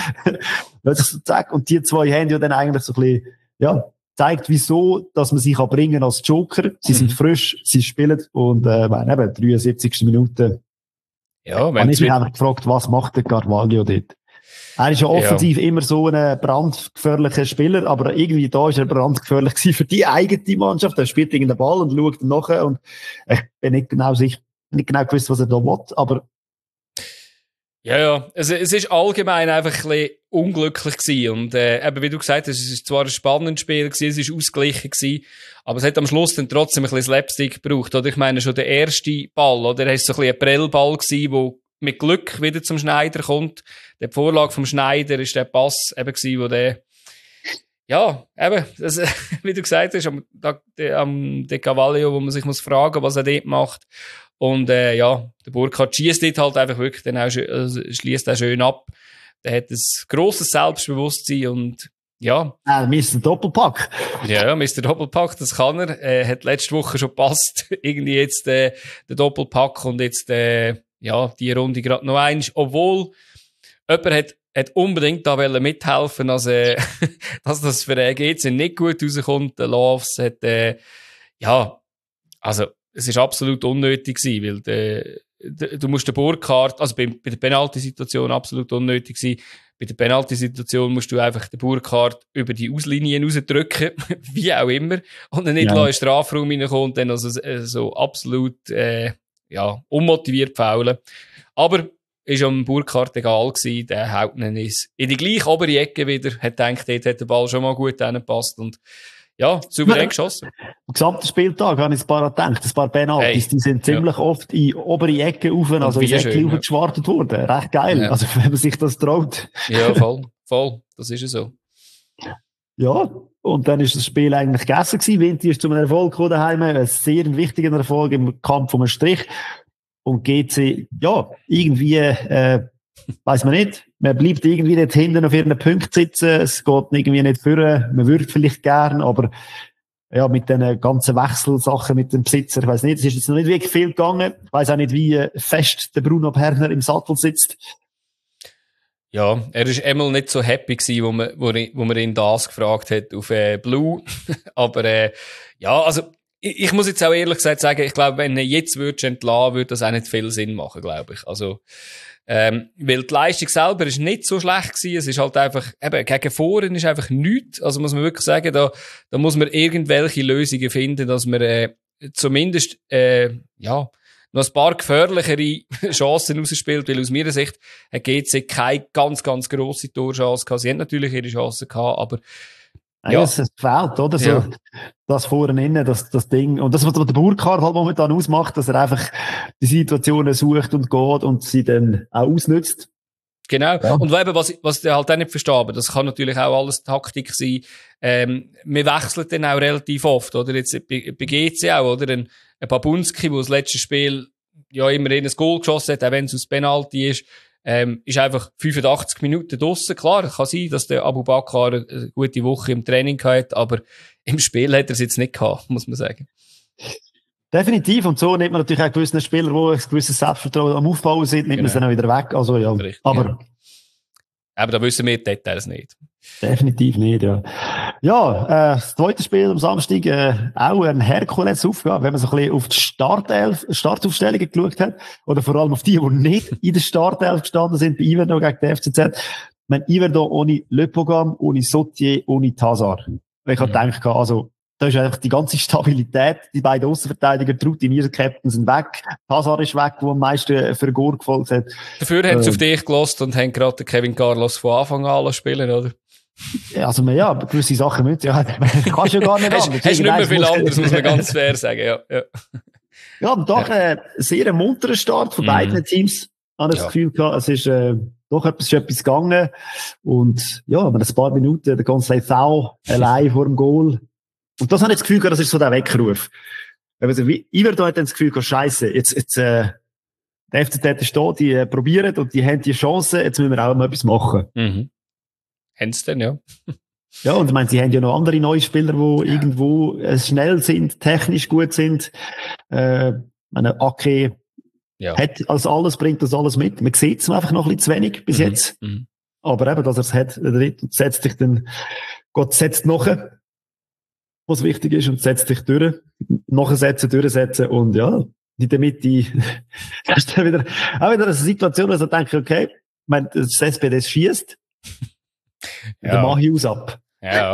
und die zwei haben ja dann eigentlich so ein bisschen, ja, zeigt, wieso, dass man sich bringen als Joker. Sie sind frisch, sie spielen und eben 73. Minute. Ja, wenn ich mich einfach gefragt, was macht der Carvalho dort? Er ist ja offensiv immer so ein brandgefährlicher Spieler, aber irgendwie da ist er brandgefährlich gewesen für die eigene Mannschaft. Er spielt irgendeinen Ball und schaut nachher und ich bin nicht genau gewusst, was er da will, aber ja. Es ist allgemein einfach ein bisschen unglücklich gewesen. Und, eben, wie du gesagt hast, es ist zwar ein spannendes Spiel gewesen, es ist ausgeglichen gewesen, aber es hat am Schluss dann trotzdem ein bisschen Slapstick gebraucht, oder? Ich meine, schon der erste Ball, oder? Er ist so ein bisschen ein Prellball gewesen, der mit Glück wieder zum Schneider kommt. Die Vorlage vom Schneider ist der Pass eben gewesen, wo der, ja, eben, das, wie du gesagt hast, am De Carvalho, wo man sich muss fragen, was er dort macht. Und ja, der Burkhardt schießt dort halt einfach wirklich dann auch schließt auch schön ab. Der hat ein grosses Selbstbewusstsein und ja. Mr. Doppelpack. Ja, Mr. Doppelpack, das kann er. Hat letzte Woche schon gepasst. Irgendwie jetzt der Doppelpack und jetzt ja, die Runde gerade noch eins. Obwohl jemand hat unbedingt da mithelfen, dass das für GC nicht gut rauskommt. Der Loves hat ja, also es ist absolut unnötig gewesen, weil du musst den Burkhardt, also bei der Penalty-Situation absolut unnötig gewesen. Bei der Penalty-Situation musst du einfach den Burkhardt über die Auslinien rausdrücken, wie auch immer, und dann nicht in den Strafraum reinkommen und dann also so absolut ja, unmotiviert faulen. Aber ist am Burkhardt egal gewesen, der haut ihn in die gleiche obere Ecke wieder, hat gedacht, dort hat der Ball schon mal gut hingepasst und ja, souverän geschossen. Am gesamten Spieltag habe ich ein paar gedacht, ein paar Penalties, die sind ziemlich oft in obere Ecken rauf, also in Ecke raufgeschwartet worden. Recht geil, also wenn man sich das traut. Ja, voll, das ist ja so. Ja, Und dann ist das Spiel eigentlich gegessen gewesen. Vinti ist zu einem Erfolg gekommen daheim, ein sehr wichtiger Erfolg im Kampf um einen Strich. Und GC, ja, irgendwie, weiss man nicht. Man bleibt irgendwie nicht hinten auf ihren Punkt sitzen. Es geht irgendwie nicht führen. Man würde vielleicht gern, aber ja, mit den ganzen Wechselsachen mit dem Besitzer, ich weiss nicht, es ist jetzt noch nicht wirklich viel gegangen. Ich weiss auch nicht, wie fest der Bruno Berner im Sattel sitzt. Ja, er ist einmal nicht so happy gewesen, wo man ihn das gefragt hat auf Blue. Aber ja, also ich muss jetzt auch ehrlich gesagt sagen, ich glaube, wenn er jetzt entlassen würde das auch nicht viel Sinn machen, glaube ich. Also weil die Leistung selber ist nicht so schlecht gewesen. Es ist halt einfach, eben, gegen vorne ist einfach nichts. Also muss man wirklich sagen, da muss man irgendwelche Lösungen finden, dass man zumindest, ja, noch ein paar gefährlichere Chancen rausspielt, weil aus meiner Sicht hat GC keine ganz, ganz grosse Torchance gehabt. Sie haben natürlich ihre Chancen gehabt, aber ja, es fehlt, oder? So, das vorne innen, das Ding. Und das, was der Burkhardt halt momentan ausmacht, dass er einfach die Situationen sucht und geht und sie dann auch ausnützt. Genau. Ja. Und eben, was ich halt auch nicht verstehe, aber das kann natürlich auch alles Taktik sein. Wir wechseln dann auch relativ oft, oder? Jetzt bei GC auch, oder? Ein Babunski, der das letzte Spiel ja immerhin ein Goal geschossen hat, auch wenn es aus Penalty ist einfach 85 Minuten draussen. Klar, kann sein, dass der Abu Bakr eine gute Woche im Training hat, aber im Spiel hat er es jetzt nicht gehabt, muss man sagen. Definitiv. Und so nimmt man natürlich auch gewisse Spieler, die ein gewisses Selbstvertrauen am Aufbauen sind, nimmt man sie dann wieder weg. Also, ja. Richtig, aber, ja. Aber da wissen wir die Details nicht. Definitiv nicht, ja. Ja, das zweite Spiel am Samstag, auch ein Herkulesaufgabe, wenn man so ein bisschen auf die Startaufstellungen geschaut hat, oder vor allem auf die nicht in der Startelf gestanden sind, bei Yverdon gegen die FCZ. Ich meine, Yverdon ohne Le Pogam, ohne Sotier, ohne Tazar. Ich habe gedacht, also, da ist einfach die ganze Stabilität. Die beiden Aussenverteidiger, die routinierten Captain sind weg. Tazar ist weg, der am meisten für Gore gefolgt hat. Dafür haben sie auf dich gelost und haben gerade Kevin Carlos von Anfang an spielen, oder? Also, ja, gewisse Sachen mit, ja, kannst du ja gar nicht anders. Hast nicht mehr viel anderes, muss man ganz fair sagen, ja. Ja, aber doch, sehr ein munterer Start von beiden Teams. Habe ich das Gefühl gehabt, es ist, doch etwas gegangen. Und, ja, aber ein paar Minuten, der Gonzalo Thau allein vor dem Goal. Und das habe ich das Gefühl gehabt, das ist so der Weckruf. Also, Yverdon hat dann das Gefühl gehabt, Scheisse, jetzt, der FCZ ist da, die probieren und die haben die Chance, jetzt müssen wir auch mal etwas machen. Mhm. Haben sie denn, ja. Ja, und ich meine, sie haben ja noch andere neue Spieler, die irgendwo schnell sind, technisch gut sind. Meine Ake hat als alles, bringt das alles mit. Man sieht es einfach noch ein bisschen zu wenig bis jetzt. Aber eben, dass er es hat, und setzt sich dann, Gott setzt nachher, was wichtig ist, und setzt sich durch. Durchsetzen und ja, in der Mitte, das ist dann wieder, auch wieder eine Situation, wo ich denke, okay, ich meine, das SPD schießt. Ja. Dann mache ich aus ab. Ja.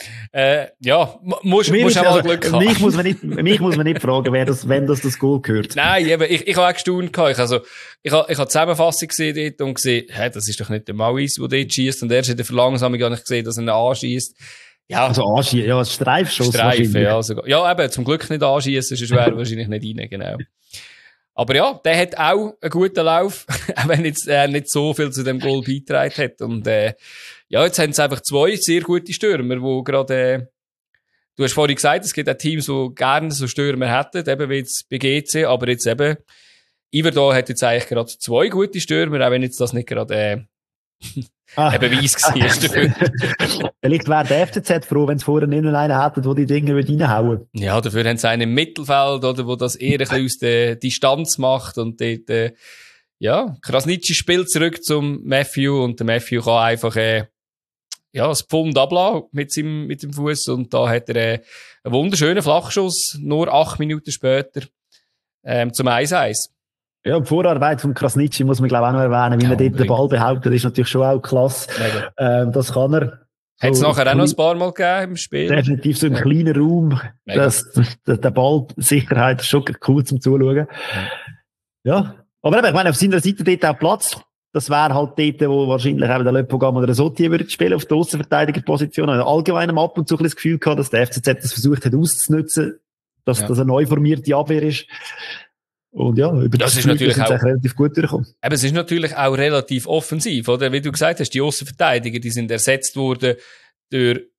Muss auch mal Glück haben. Mich muss man nicht fragen, wenn das Goal gehört. Nein, eben, ich habe auch gestaunt gehabt. Ich habe die Zusammenfassung gesehen dort und gesehen, das ist doch nicht der Mauis, der dort schießt. Und erst in der Verlangsamung habe ich gesehen, dass er ihn anschießt. Ja. Also anschießen, ja, Streifschuss. Streifen, ja, sogar. Ja, eben, zum Glück nicht anschießen, sonst wäre wahrscheinlich nicht rein, genau. Aber ja, der hat auch einen guten Lauf, auch wenn jetzt nicht so viel zu dem Goal beigetragen hat. Und ja, jetzt haben sie einfach zwei sehr gute Stürmer, wo gerade, du hast vorhin gesagt, es gibt auch Teams, die gerne so Stürmer hätten, eben wie jetzt bei GC, aber jetzt eben, Yverdon hat jetzt eigentlich gerade zwei gute Stürmer, auch wenn jetzt das nicht gerade ein Beweis war. Vielleicht wäre der FCZ froh, wenn es vorher nicht noch einen hätten, der die Dinge reinhauen. Ja, dafür haben sie einen im Mittelfeld, oder, wo das eher ein bisschen aus der Distanz macht und dort, ja, Krasnitschi spielt zurück zum Matthew und der Matthew kann einfach, das Pfund ablassen mit dem Fuß und da hat er einen wunderschönen Flachschuss, nur 8 Minuten später, zum 1-1. Ja, die Vorarbeit von Krasnitschi muss man, glaube ich, auch noch erwähnen, wie er dort den Ball behauptet, ist natürlich schon auch klasse. Das kann er. Hat es nachher auch noch ein paar Mal gegeben im Spiel? Definitiv so ein kleiner Raum, der Ballsicherheit ist schon cool zum Zuschauen. Ja. Aber eben, ich meine, auf seiner Seite dort auch Platz. Das wäre halt dort, wo wahrscheinlich eben der Le Pogam oder der Sotier würde spielen, auf der Aussenverteidigerposition. Also allgemein ab und zu ein das Gefühl gehabt, dass der FCZ das versucht hat auszunutzen, dass das eine neu formierte Abwehr ist. Und ja, über das ist natürlich auch relativ gut durchgekommen. Aber es ist natürlich auch relativ offensiv, oder? Wie du gesagt hast, die Aussenverteidiger, die sind ersetzt worden durch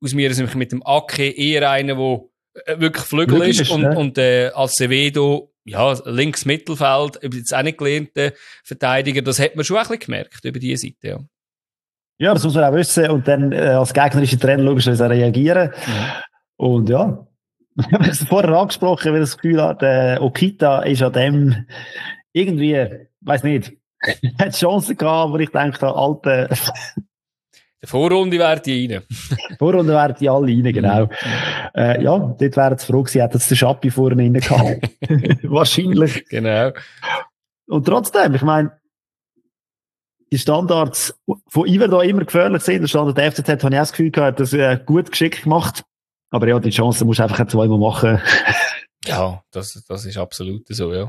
aus mir ist mit dem Ake eher einer, der wirklich Flügel ist und Acevedo, ja, links Mittelfeld, jetzt auch nicht gelernter Verteidiger, das hat man schon ein bisschen gemerkt über diese Seite, ja. Ja, das muss man auch wissen und dann als gegnerische Trainer logischerweise reagieren. Und ja, ich habe es vorher angesprochen, weil ich das Gefühl hat, Okita ist an dem irgendwie, weiss nicht, hat Chancen gehabt, wo ich denke, Alter. Die Vorrunde wäre die rein. Vorrunde wären die alle rein, genau. Ja, dort wären sie froh gewesen, hätten sie den Schappi vorne rein gehabt. Wahrscheinlich. Genau. Und trotzdem, ich meine, die Standards von Iver da immer gefährlich sind. Der Standard der FCZ habe ich auch das Gefühl gehabt, dass er gut geschickt gemacht. Aber ja, die Chance musst du einfach zweimal machen. Ja, das ist absolut so, ja.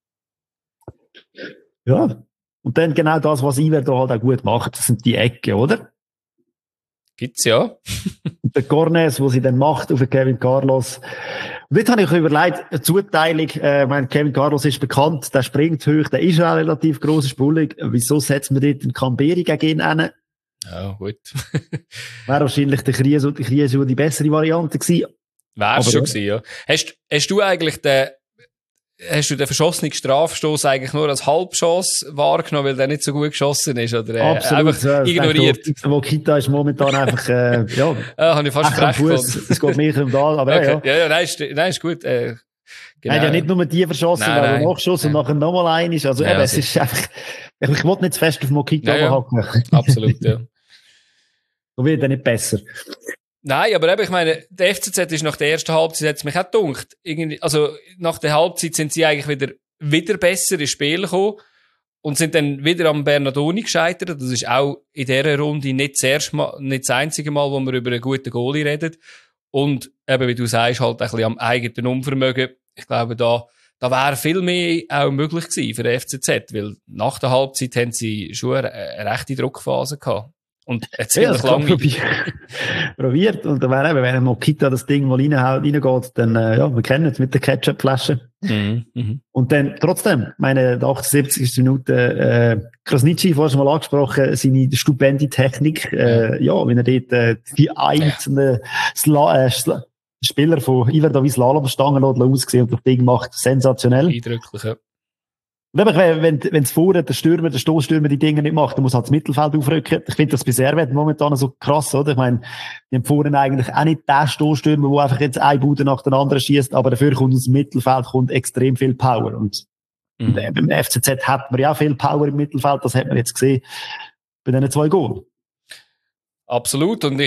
Ja. Und dann genau das, was Iver da halt auch gut macht, das sind die Ecken, oder? Gibt's ja. Und der Cornes, wo sie dann macht auf den Kevin Carlos. Und jetzt habe ich überlegt, eine Zuteilung, Kevin Carlos ist bekannt, der springt hoch, der ist auch relativ gross, spullig. Wieso setzt man dort einen Camberi gegen ihn hin? Ja, gut. Wäre wahrscheinlich der Kriese die bessere Variante gewesen. Wär's schon gewesen, ja. Hast du eigentlich den verschossenen Strafstoß eigentlich nur als Halbschuss wahrgenommen, weil der nicht so gut geschossen ist? Oder absolut, einfach ignoriert? Wo Kita ist momentan einfach, ja. Habe ich fast recht gefunden. Es geht mehr um da, aber okay. ja. Nein, ist gut. Genau. Er hat ja nicht nur die verschossen, aber Nachschuss und nachher nochmal ein ist. Also eben, es ist einfach, ich will nicht zu fest auf Mokita hacken. Absolut, ja. So wird er nicht besser. Nein, aber eben, ich meine, der FCZ ist nach der ersten Halbzeit, hat es mich auch gedacht, irgendwie, also nach der Halbzeit sind sie eigentlich wieder besser ins Spiel gekommen und sind dann wieder am Bernardoni gescheitert. Das ist auch in dieser Runde nicht das einzige Mal, wo wir über einen guten Goalie reden. Und eben, wie du sagst, halt ein bisschen am eigenen Unvermögen. Ich glaube, da wäre viel mehr auch möglich gewesen für den FCZ, weil nach der Halbzeit haben sie schon eine rechte Druckphase gehabt. Und jetzt ja, das lange probiert. Und dann wäre eben, wenn Mokita das Ding mal reingeht, dann, ja, wir kennen es mit der Ketchup-Flasche. Und dann, trotzdem, meine, der 78. Minute, Krasnitschi, vorhin schon mal angesprochen, seine stupende Technik, ja, wenn er dort, die einzelnen, Spieler von Iver da wie Slalomstangen ausgesehen und das Ding macht sensationell. Eindrücklich, ja. Und wenn vorher der Stoßstürmer die Dinge nicht macht, dann muss halt das Mittelfeld aufrücken. Ich finde das bei Servet momentan so krass, oder? Ich meine, die haben vorhin eigentlich auch nicht den Stoßstürmer, der einfach jetzt eine Bude nach der anderen schießt, aber dafür kommt aus dem Mittelfeld extrem viel Power. Und beim FCZ hat man ja auch viel Power im Mittelfeld, das hat man jetzt gesehen bei diesen 2 Goals. Absolut. Und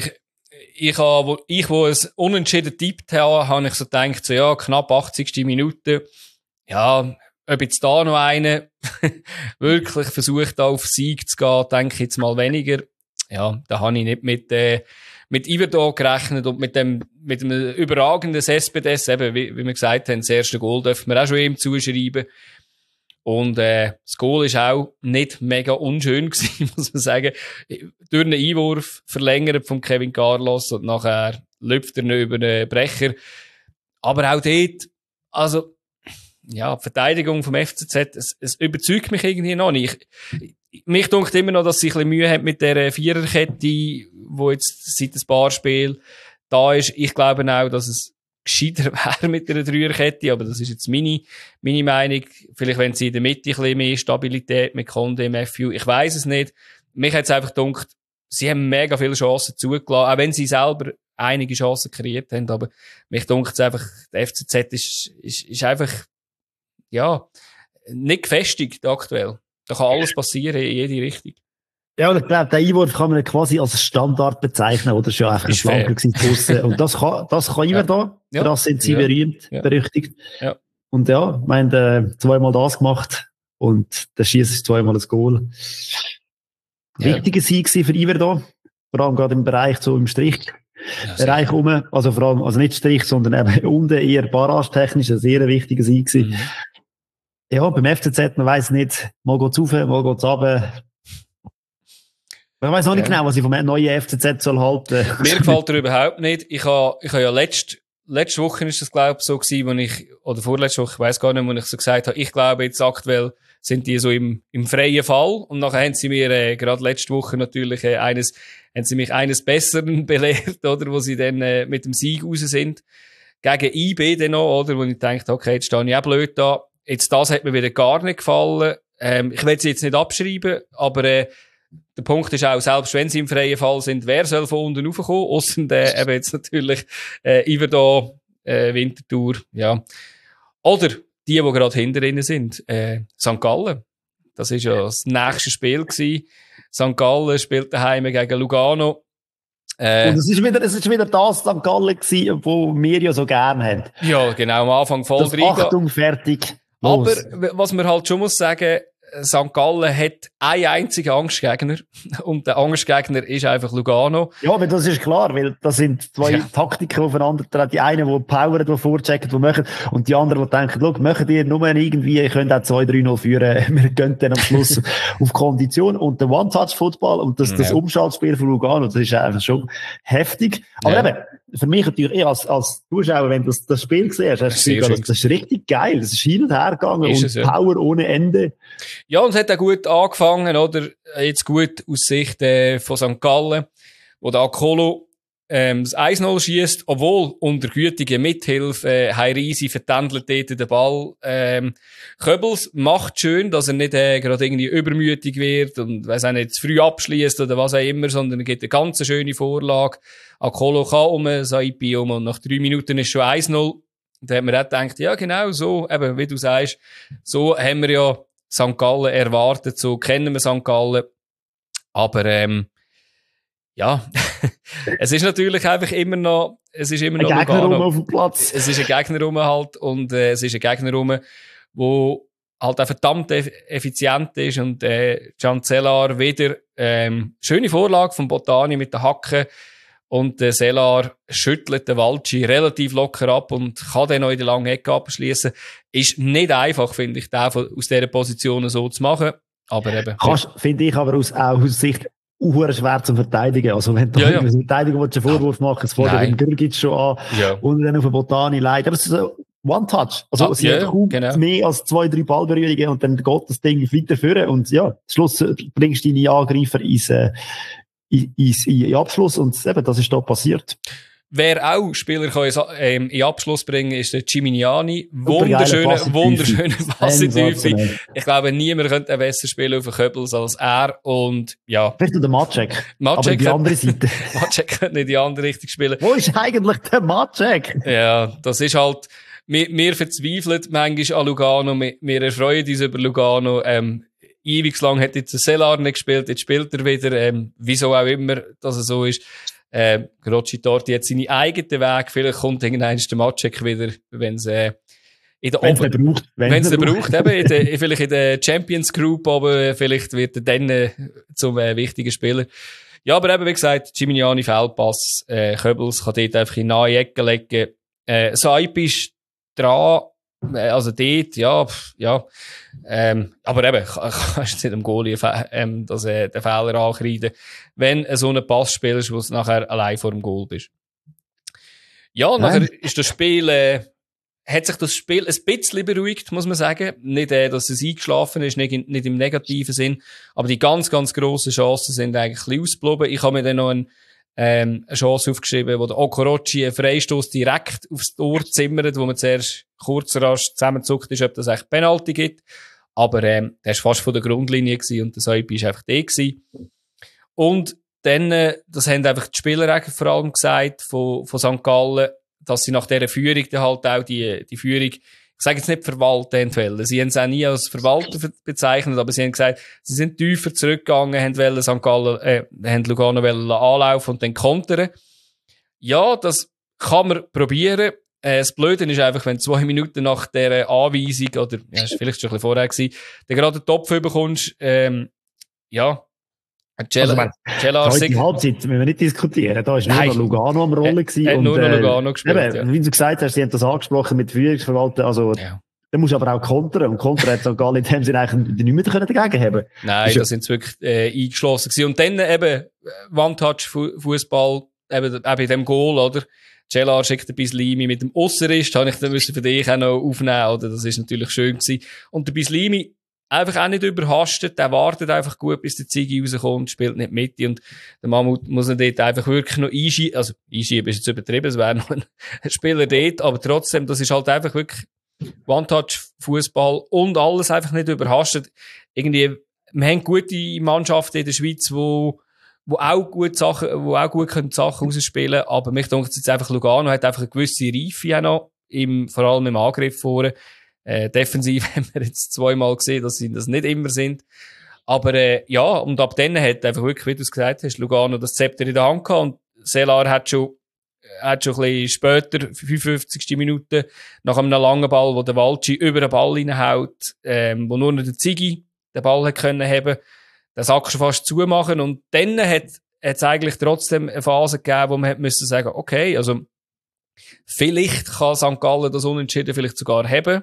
wo es unentschieden tippt habe ich so gedacht, so ja, knapp 80. Minute, ja, ob jetzt da noch einer wirklich versucht, auf Sieg zu gehen, denke ich jetzt mal weniger. Ja, da habe ich nicht mit Iverdo gerechnet und mit einem überragenden Cespedes, eben, wie wir gesagt haben, das erste Goal dürfen wir auch schon ihm zuschreiben. Und das Goal ist auch nicht mega unschön gewesen, muss man sagen. Durch einen Einwurf verlängert von Kevin Carlos und nachher läuft er noch über den Brecher. Aber auch dort, also ja, die Verteidigung vom FCZ, es überzeugt mich irgendwie noch nicht. Mich dunkt immer noch, dass sie ein bisschen Mühe haben mit der Viererkette, die jetzt seit ein paar Spielen da ist. Ich glaube auch, dass es gescheiter wäre mit einer Dreierkette, aber das ist jetzt meine Meinung. Vielleicht wenn sie in der Mitte ein bisschen mehr Stabilität mit Conde, Matthew, ich weiss es nicht. Mich hat es einfach gedacht, sie haben mega viele Chancen zugelassen, auch wenn sie selber einige Chancen kreiert haben, aber mich dunkt es einfach, der FCZ ist einfach ja, nicht gefestigt aktuell. Da kann alles passieren in jede Richtung. Ja, und ich glaube, den Einwurf kann man quasi als Standard bezeichnen, oder? Das ist ja einfach ein Flanker gewesen. Und das kann immer da. Ja. Das sind sie berüchtigt. Ja. Und ja, ich meine, zweimal das gemacht und der schießt zweimal ein Goal. Wichtiger Sieg für Iver da. Vor allem gerade im Bereich, so im Strich. Bereich rum. Also vor allem, also nicht Strich, sondern eben unten eher barragetechnisch ein sehr wichtiger Sieg gewesen. Ja, beim FCZ, man weiss nicht, mal geht's rauf, mal geht's runter. Man weiss noch nicht genau, was ich vom neuen FCZ soll halten. Mir gefällt er überhaupt nicht. Ich habe ja letzte Woche ist das, glaube ich, so gewesen, oder vorletzte Woche, ich weiss gar nicht, wo ich so gesagt habe, ich glaube jetzt aktuell, sind die so im freien Fall. Und nachher haben sie mir, gerade letzte Woche natürlich, haben sie mich eines Besseren belehrt, oder, wo sie dann, mit dem Sieg raus sind. Gegen IB dann noch, oder, wo ich dachte, okay, jetzt stehe ich auch blöd da. Jetzt, das hat mir wieder gar nicht gefallen. Ich will sie jetzt nicht abschreiben, aber, der Punkt ist auch, selbst wenn sie im freien Fall sind, wer soll von unten raufkommen? Ausser eben jetzt natürlich Iverdon, Winterthur, ja. Oder die gerade hinter ihnen sind. St. Gallen. Das ist ja das nächste Spiel gewesen. St. Gallen spielt daheim gegen Lugano. Und es ist wieder das St. Gallen gewesen, wo wir ja so gerne haben. Ja, genau, am Anfang voll reingehen. Achtung, fertig. Los. Aber, was man halt schon muss sagen, St. Gallen hat einen einzigen Angstgegner. Und der Angstgegner ist einfach Lugano. Ja, aber das ist klar, weil das sind zwei Taktiker aufeinander. Die einen, die powern, die vorchecken, die machen. Und die anderen, die denken, schau, machen ihr nur irgendwie, ihr könnt auch 2-3-0 führen. Wir gehen dann am Schluss auf Kondition. Und der One-Touch-Football und das Umschaltspiel von Lugano, das ist einfach schon heftig. Aber eben, für mich natürlich, als Zuschauer, wenn du das Spiel gesehen hast, das ist richtig geil. Das ist hin und her gegangen und Power ohne Ende. Ja, und es hat auch gut angefangen, oder? Jetzt gut aus Sicht von St. Gallen, wo der Akolo das 1-0 schiesst, obwohl unter gütiger Mithilfe Heirisi vertändelt dort den Ball. Köbels macht schön, dass er nicht gerade irgendwie übermütig wird und weiss auch nicht zu früh abschließt oder was auch immer, sondern er gibt eine ganz schöne Vorlage. Akolo kann Saipi und nach 3 Minuten ist schon 1-0. Da hat man auch gedacht, ja genau so, eben wie du sagst, so haben wir ja St. Gallen erwartet, so kennen wir St. Gallen. Aber ja, es ist natürlich einfach immer noch ein Gegner rum auf dem Platz. Es ist ein Gegner rum halt und es ist ein Gegner rum, wo halt auch verdammt effizient ist und Cancellar wieder schöne Vorlage von Botani mit der Hacke und Selar schüttelt den Walci relativ locker ab und kann den noch in die lange Ecke abschließen. Ist nicht einfach, finde ich, den aus dieser Position so zu machen. Aber eben. Finde ich aber aus Sicht schwer zu verteidigen. Also wenn du eine Verteidigung einen Vorwurf machst, es fordert den Girgic schon an und dann auf den Botani leidet. Aber es ist so One-Touch. Also sie hat kaum mehr als 2-3 Ballberührungen und dann geht das Ding weiterführen und ja, am Schluss bringst du deine Angreifer in Abschluss und eben, das ist da passiert. Wer auch Spieler kann in Abschluss bringen, ist der Ciminiani. Wunderschöner Pass in die Tiefe. Ich glaube, niemand könnte einen besser spielen auf den Köbels als er. Und ja. Vielleicht nur der Macek. Aber die andere Seite. Macek könnte nicht die andere Richtung spielen. Wo ist eigentlich der Macek? Ja, das ist halt, wir verzweifeln manchmal an Lugano. Wir erfreuen uns über Lugano. Ewig lang hat jetzt der Selar nicht gespielt, jetzt spielt er wieder. Wieso auch immer, dass es so ist. Grocci dort jetzt seine eigenen Weg. Vielleicht kommt irgendwann der Macek wieder, wenn es braucht, eben vielleicht in der Champions Group, aber vielleicht wird er dann zum wichtigen Spieler. Ja, aber eben, wie gesagt, Ciminiani Feldpass, Köbels kann dort einfach in nahe Ecke legen. Saip ist dran, also dort, ja. Aber eben, kannst du nicht am Goalie den Fehler ankreiden, wenn so einen Pass spielst, wo du nachher allein vor dem Goal bist. Ja, nachher ist das Spiel, hat sich das Spiel ein bisschen beruhigt, muss man sagen. Nicht, dass es eingeschlafen ist, nicht im negativen Sinn, aber die ganz, ganz grossen Chancen sind eigentlich ein bisschen ausgeblieben. Ich habe mir dann noch eine Chance aufgeschrieben, wo der Okorochi einen Freistoß direkt aufs Tor zimmert, wo man zuerst kurz rasch zusammenzuckt ist, ob das echt Penalty gibt. Aber der war fast von der Grundlinie gewesen und der Saipi war einfach der gewesen. Und dann, das haben einfach die Spieler vor allem gesagt von St. Gallen, dass sie nach dieser Führung dann halt auch die Führung, ich sage jetzt nicht verwalten wollen. Sie haben es auch nie als Verwalten bezeichnet, aber sie haben gesagt, sie sind tiefer zurückgegangen, haben St. Gallen, haben Lugano anlaufen und dann kontern. Ja, das kann man probieren. Das Blöde ist einfach, wenn du 2 Minuten nach dieser Anweisung, oder, ja, ist vielleicht schon ein bisschen vorher gewesen, dann gerade den Topf bekommst, ja. Die Halbzeit müssen wir nicht diskutieren. Da ist nur noch Lugano am Rolle gewesen. Und nur noch Lugano gespielt, eben, wie du gesagt hast, sie haben das angesprochen mit Führungsverwalten. Also, da musst du aber auch kontern. Und kontern hat St. Gallen in dem Sinne eigentlich nicht mehr dagegen haben. Nein, da sind sie wirklich eingeschlossen gewesen. Und dann eben One-Touch-Fußball, eben in dem Goal, oder? Cellar schickt ein Bislimi mit dem Ausserist, habe ich dann für dich auch noch aufnehmen, oder? Das ist natürlich schön gewesen. Und der Bislimi, einfach auch nicht überhastet, der wartet einfach gut, bis der Ziggy rauskommt, spielt nicht mit und der Mammut muss ihn dort einfach wirklich noch einschieben, also einschieben ist jetzt übertrieben, es wäre noch ein Spieler dort, aber trotzdem, das ist halt einfach wirklich One-Touch-Fußball und alles einfach nicht überhastet. Irgendwie, wir haben gute Mannschaften in der Schweiz, wo auch gut können Sachen rausspielen, aber mich denkt jetzt einfach, Lugano hat einfach eine gewisse Reife auch noch, vor allem im Angriff vorne. Defensiv haben wir jetzt zweimal gesehen, dass sie das nicht immer sind. Aber ja, und ab dann hat einfach wirklich, wie du es gesagt hast, Lugano das Zepter in der Hand gehabt und Selar hat schon ein bisschen später, 55. Minute, nach einem langen Ball, wo der Walci über den Ball reinhaut, wo nur noch der Ziggy den Ball hat können haben, den Sack schon fast zumachen und dann hat es eigentlich trotzdem eine Phase gegeben, wo man hat müssen sagen, okay, also vielleicht kann St. Gallen das Unentschieden vielleicht sogar haben.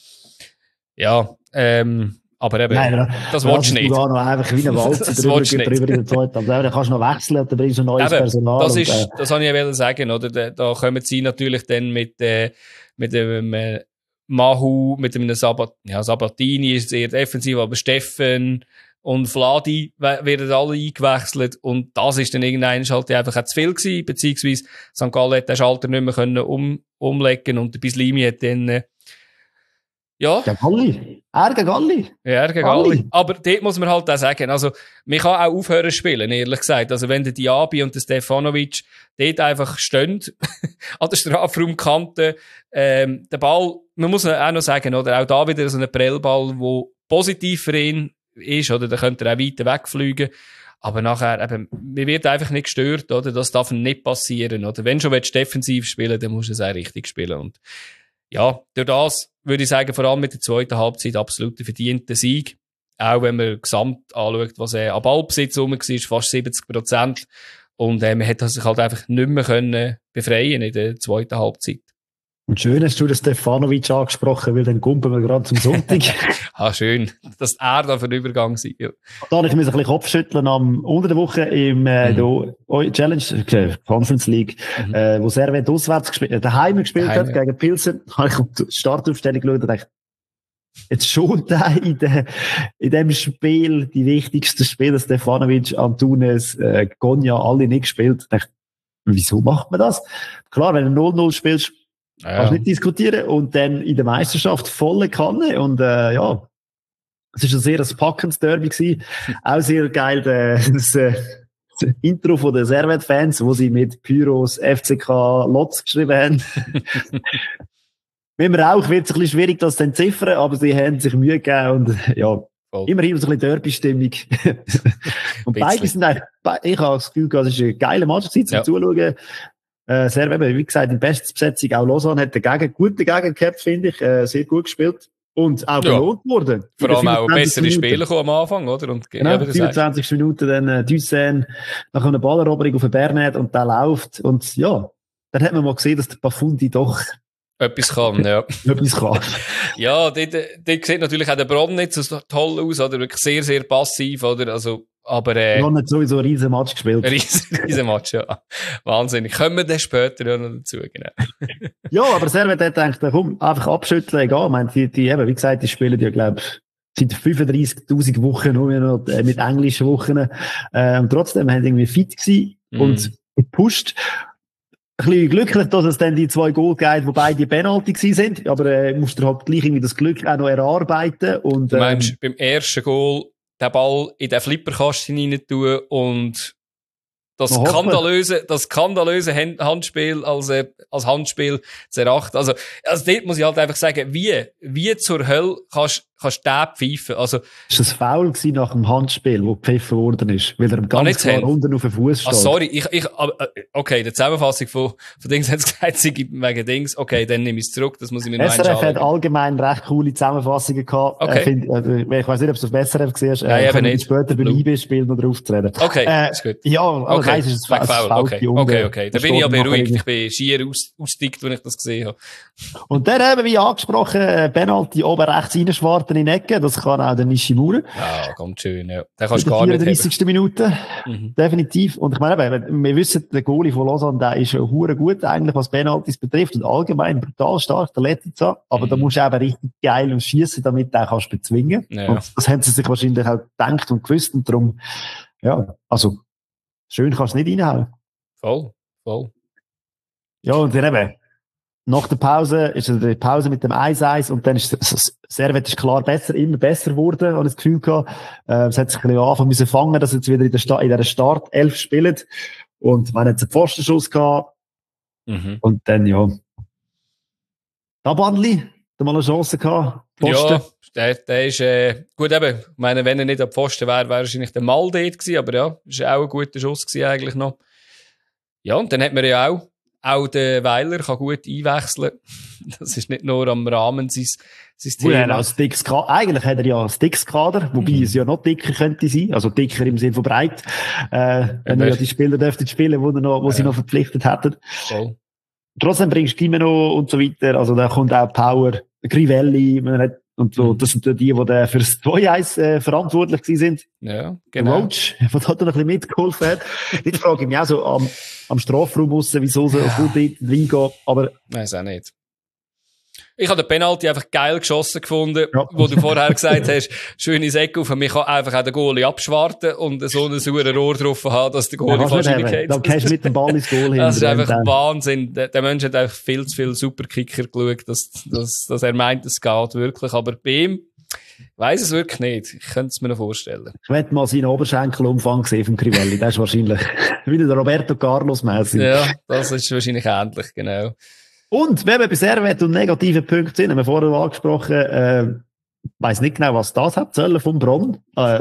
Ja, aber eben, nein, das willst du nicht. Du noch einfach wie ein Walzer drüber in der Zeit. Also, dann kannst du noch wechseln und dann bringst du ein neues Personal. Das wollte ich ja sagen, oder? Da kommen sie natürlich dann mit dem Mahu, mit einem Sabatini ist eher defensiv, aber Steffen und Vladi werden alle eingewechselt und das ist dann irgendein Schalter einfach auch zu viel gewesen, beziehungsweise St. Gallen hat den Schalter nicht mehr können umlegen und der Bislimi hat dann ja. Galli. Galli. Ja, Galli. Aber dort muss man halt auch sagen, also, man kann auch aufhören zu spielen, ehrlich gesagt. Also, wenn der Diaby und der Stefanovic dort einfach stehen, an der Strafraumkante, der Ball, man muss auch noch sagen, oder, auch da wieder so ein Prellball, der positiv für ihn ist, oder, da könnte er auch weiter wegfliegen. Aber nachher, eben, man wird einfach nicht gestört, oder, das darf nicht passieren, oder. Wenn schon willst du defensiv spielen, dann musst du es auch richtig spielen. Und, ja, durch das würde ich sagen, vor allem mit der zweiten Halbzeit absolut ein verdienter Sieg. Auch wenn man gesamt anschaut, was an Ballbesitz rum war, fast 70%. Und man hat sich halt einfach nicht mehr können befreien in der zweiten Halbzeit. Und schön hast du den Stefanovic angesprochen, weil dann kumpen wir gerade zum Sonntag. Schön, dass er da für den Übergang sei. Ja. Da habe ich mir ein bisschen Kopfschütteln unter der Woche im Challenge Conference League, wo Servet auswärts daheim gespielt hat gegen Pilsen. Habe ich auf die Startaufstellung geschaut und dachte, jetzt schon in dem Spiel die wichtigsten Spieler, Stefanovic, Antunes, Gonja, alle nicht gespielt. Ich dachte, wieso macht man das? Klar, wenn du 0-0 spielst, kannst du nicht diskutieren. Und dann in der Meisterschaft volle Kanne. Und es war ein sehr packendes Derby gewesen. Auch sehr geil das Intro von den Servet-Fans, wo sie mit Pyros FCK Lotz geschrieben haben. Mit dem Rauch wird es ein bisschen schwierig, das zu entziffern, aber sie haben sich Mühe gegeben und immerhin so ein bisschen Derby-Stimmung. Und beide sind ich habe das Gefühl, es ist eine geile Match zum Zuschauen. Sehr, wie gesagt, in Bestbesetzung. Auch Lausanne hat gute Gegner gehabt, finde ich. Sehr gut gespielt. Und auch belohnt worden. Vor allem auch bessere Spieler am Anfang, oder? Und genau, 24 Minuten dann Dussen nach einer Balleroberung auf den Bernhard und der läuft. Und ja, dann hat man mal gesehen, dass der Pafundi doch etwas kann, ja. Etwas kann. Ja, dort sieht natürlich auch der Bronn nicht so toll aus, oder? Wirklich sehr, sehr passiv, oder? Also, aber, Ron hat sowieso einen riesen Match gespielt. Riesen Match, ja. Wahnsinnig. Kommen wir dann später ja noch dazu, genau. Ja, aber Servet hat gedacht, komm, einfach abschütteln, egal. Ich meine, die eben, wie gesagt, die spielen ja, glaube ich, seit 35.000 Wochen nur noch mit englischen Wochen. Und trotzdem haben sie irgendwie fit gewesen und gepusht. Ein bisschen glücklich, dass es dann die 2 Goal gibt, wobei die Penalty gewesen sind. Aber musst du halt gleich irgendwie das Glück auch noch erarbeiten. Und, du meinst, beim ersten Goal den Ball in den Flipperkasten rein tun und das skandalöse Handspiel als Handspiel zu erachten. Also dort muss ich halt einfach sagen, wie zur Hölle kannst du den pfeifen? Also, ist das Foul gewesen nach dem Handspiel, wo gepfiffen worden ist? Weil er ganz klar unten auf dem Fuß steht. Sorry, okay, die Zusammenfassung von Dings hat gesagt, sie gibt wegen Dings, okay, dann nehme ich es zurück, das muss ich mir noch SRF hat allgemein recht coole Zusammenfassungen gehabt. Okay. Ich weiss nicht, ob du es auf SRF gesehen hast. Nein, eben nicht. Später beim IB-Spiel noch drauf zu reden. Okay, ist gut. Ja, okay. Okay, Nein, es ist ein Foul. Okay. Da bin ich ja beruhigt. Ich bin schier ausgedickt, wenn ich das gesehen habe. Und dann eben, wie angesprochen, Penalty oben rechts reinschwarten in die Ecke. Das kann auch der Nishimura. Ja, ganz schön, ja. Den kannst du gar nicht haben. 34. Minute. Definitiv. Und ich meine, eben, wir wissen, der Goalie von Lausanne, der ist hure gut eigentlich, was Penalties betrifft. Und allgemein brutal stark, der letzte. Aber da musst du eben richtig geil schiessen, damit du den kannst bezwingen. Ja. Und das haben sie sich wahrscheinlich auch gedacht und gewusst. Und darum, ja, also, schön kannst du nicht reinhauen. Voll. Ja, und dann eben, nach der Pause ist die Pause mit dem 1-1 und dann ist das Servet ist klar immer besser geworden, habe ich das Gefühl gehabt. Es hat sich ein bisschen anfangen müssen fangen, dass jetzt wieder in dieser Startelf spielen. Und man hat einen Pfostenschuss gehabt. Und dann, ja. Tabandli, da mal eine Chance gehabt. Posten. Ja, der ist, gut eben, ich meine, wenn er nicht am Pfosten wäre, wäre wahrscheinlich der Mal dort gewesen, aber ja, ist auch ein guter Schuss gewesen eigentlich noch. Ja, und dann hat man ja auch der Weiler kann gut einwechseln. Das ist nicht nur am Rahmen sein Thema. Eigentlich hat er ja ein dickes Kader, wobei es ja noch dicker könnte sein, also dicker im Sinne von breit, wenn er ja die Spieler dürften spielen, wo sie noch verpflichtet hätten. Voll. Trotzdem bringst du Gimeno und so weiter, also da kommt auch Power, Crivelli, und so, das sind die für das 2-1 verantwortlich gewesen sind. Ja, genau. Roach, der da noch ein bisschen mitgeholfen hat. Jetzt frage ich mich auch so am Strafraum raus, wieso so gut reingehen, aber... Weiß auch nicht. Ich habe den Penalty einfach geil geschossen gefunden, wo du vorher gesagt hast, schöne Säcke auf, mich kann einfach auch den Goalie abschwarten und so einen sauren Rohr drauf haben, dass der Goalie fast reingeht. Da kannst du mit dem Ball ins Goal hin. Das ist einfach Wahnsinn. Der Mensch hat einfach viel zu viel Superkicker geschaut, dass er meint, es geht wirklich. Aber bei ihm weiss es wirklich nicht. Ich könnte es mir noch vorstellen. Ich werde mal seinen Oberschenkelumfang sehen vom Crivelli. Das ist wahrscheinlich wieder der Roberto Carlos-mäßig. Ja, das ist wahrscheinlich ähnlich, genau. Und wenn wir bei Servet und negativen Punkten sind, haben wir vorher angesprochen, weiss nicht genau, was das hat sollen vom Bronn.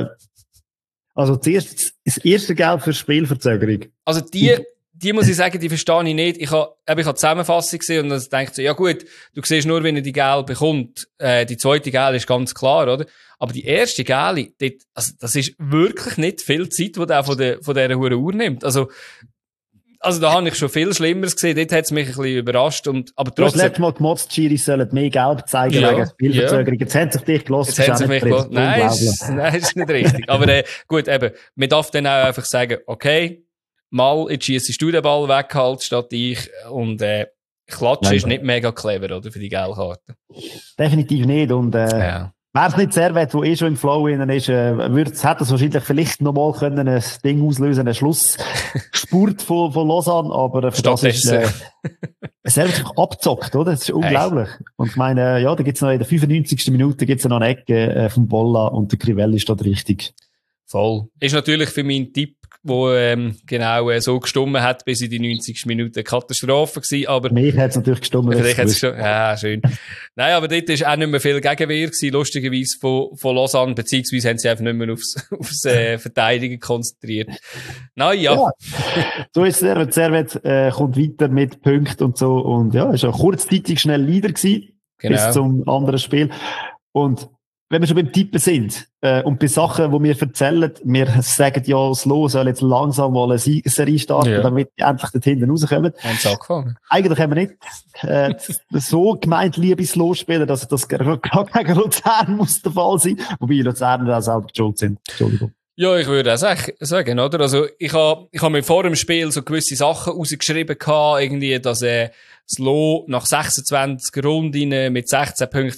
Also das erste Geld für Spielverzögerung. Also die muss ich sagen, die verstehe ich nicht. Ich habe die Zusammenfassung gesehen und dann denke ich so, ja gut, du siehst nur, wenn er die Gel bekommt. Die zweite Gel ist ganz klar, oder? Aber die erste Gel, das ist wirklich nicht viel Zeit, die der von dieser Uhr nimmt. Also da habe ich schon viel Schlimmeres gesehen. Dort hat es mich ein bisschen überrascht. Aber trotzdem. Du hast letztes Mal gemotzt, die Schiris sollen mehr Gelb zeigen wegen Spielverzögerung. Jetzt haben sich dich gelassen. Jetzt haben sich mich gelassen. Nein, ist nicht richtig. Aber gut, eben, man darf dann auch einfach sagen, okay, mal, jetzt schiessest du den Ball weg halt, statt ich. Und Klatschen ist nicht mega clever, oder, für die Gelbkarte. Definitiv nicht. Und wäre es nicht Servet, wo schon im Flow innen ist, hätte es wahrscheinlich vielleicht nochmal können ein Ding auslösen, einen Schlussspurt von Lausanne, aber für das ist Servet einfach abgezockt, oder? Das ist unglaublich. Und ich meine, ja, da gibt's noch in der 95. Minute gibt's noch eine Ecke von Bolla und der Crivelli steht richtig. Voll. Ist natürlich für meinen Tipp, wo genau so gestummen hat, bis in die 90. Minute Katastrophe gewesen, aber... Mich hat's natürlich gestummen. Ja, schön. Nein, aber dort ist auch nicht mehr viel Gegenwehr gewesen, lustigerweise von Lausanne, beziehungsweise haben sie einfach nicht mehr aufs Verteidigen konzentriert. Ja. So ist Servet kommt weiter mit Punkten und so und ja, ist auch kurzzeitig schnell Leader gewesen, bis zum anderen Spiel. Und wenn wir schon beim Tippen sind, und bei Sachen, die wir erzählen, wir sagen ja, das Los soll jetzt langsam mal eine Siegesserie starten, damit die endlich dort hinten rauskommen. Haben sie angefangen? Eigentlich haben wir nicht so gemeint, liebes Los-Spielen, dass das gerade gegen Luzern muss der Fall sein. Wobei Luzern da selber schuld sind. Entschuldigung. Ja, ich würde auch sagen, oder? Also, ich hab mir vor dem Spiel so gewisse Sachen rausgeschrieben gehabt, irgendwie, dass, das Lo nach 26 Runden mit 16 Punkten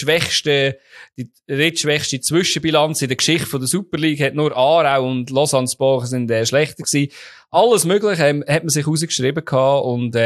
die drittschwächste Zwischenbilanz in der Geschichte von der Super League hat nur Aarau und Lausanne Sport sind schlechter gewesen. Alles Mögliche hat man sich rausgeschrieben gehabt und,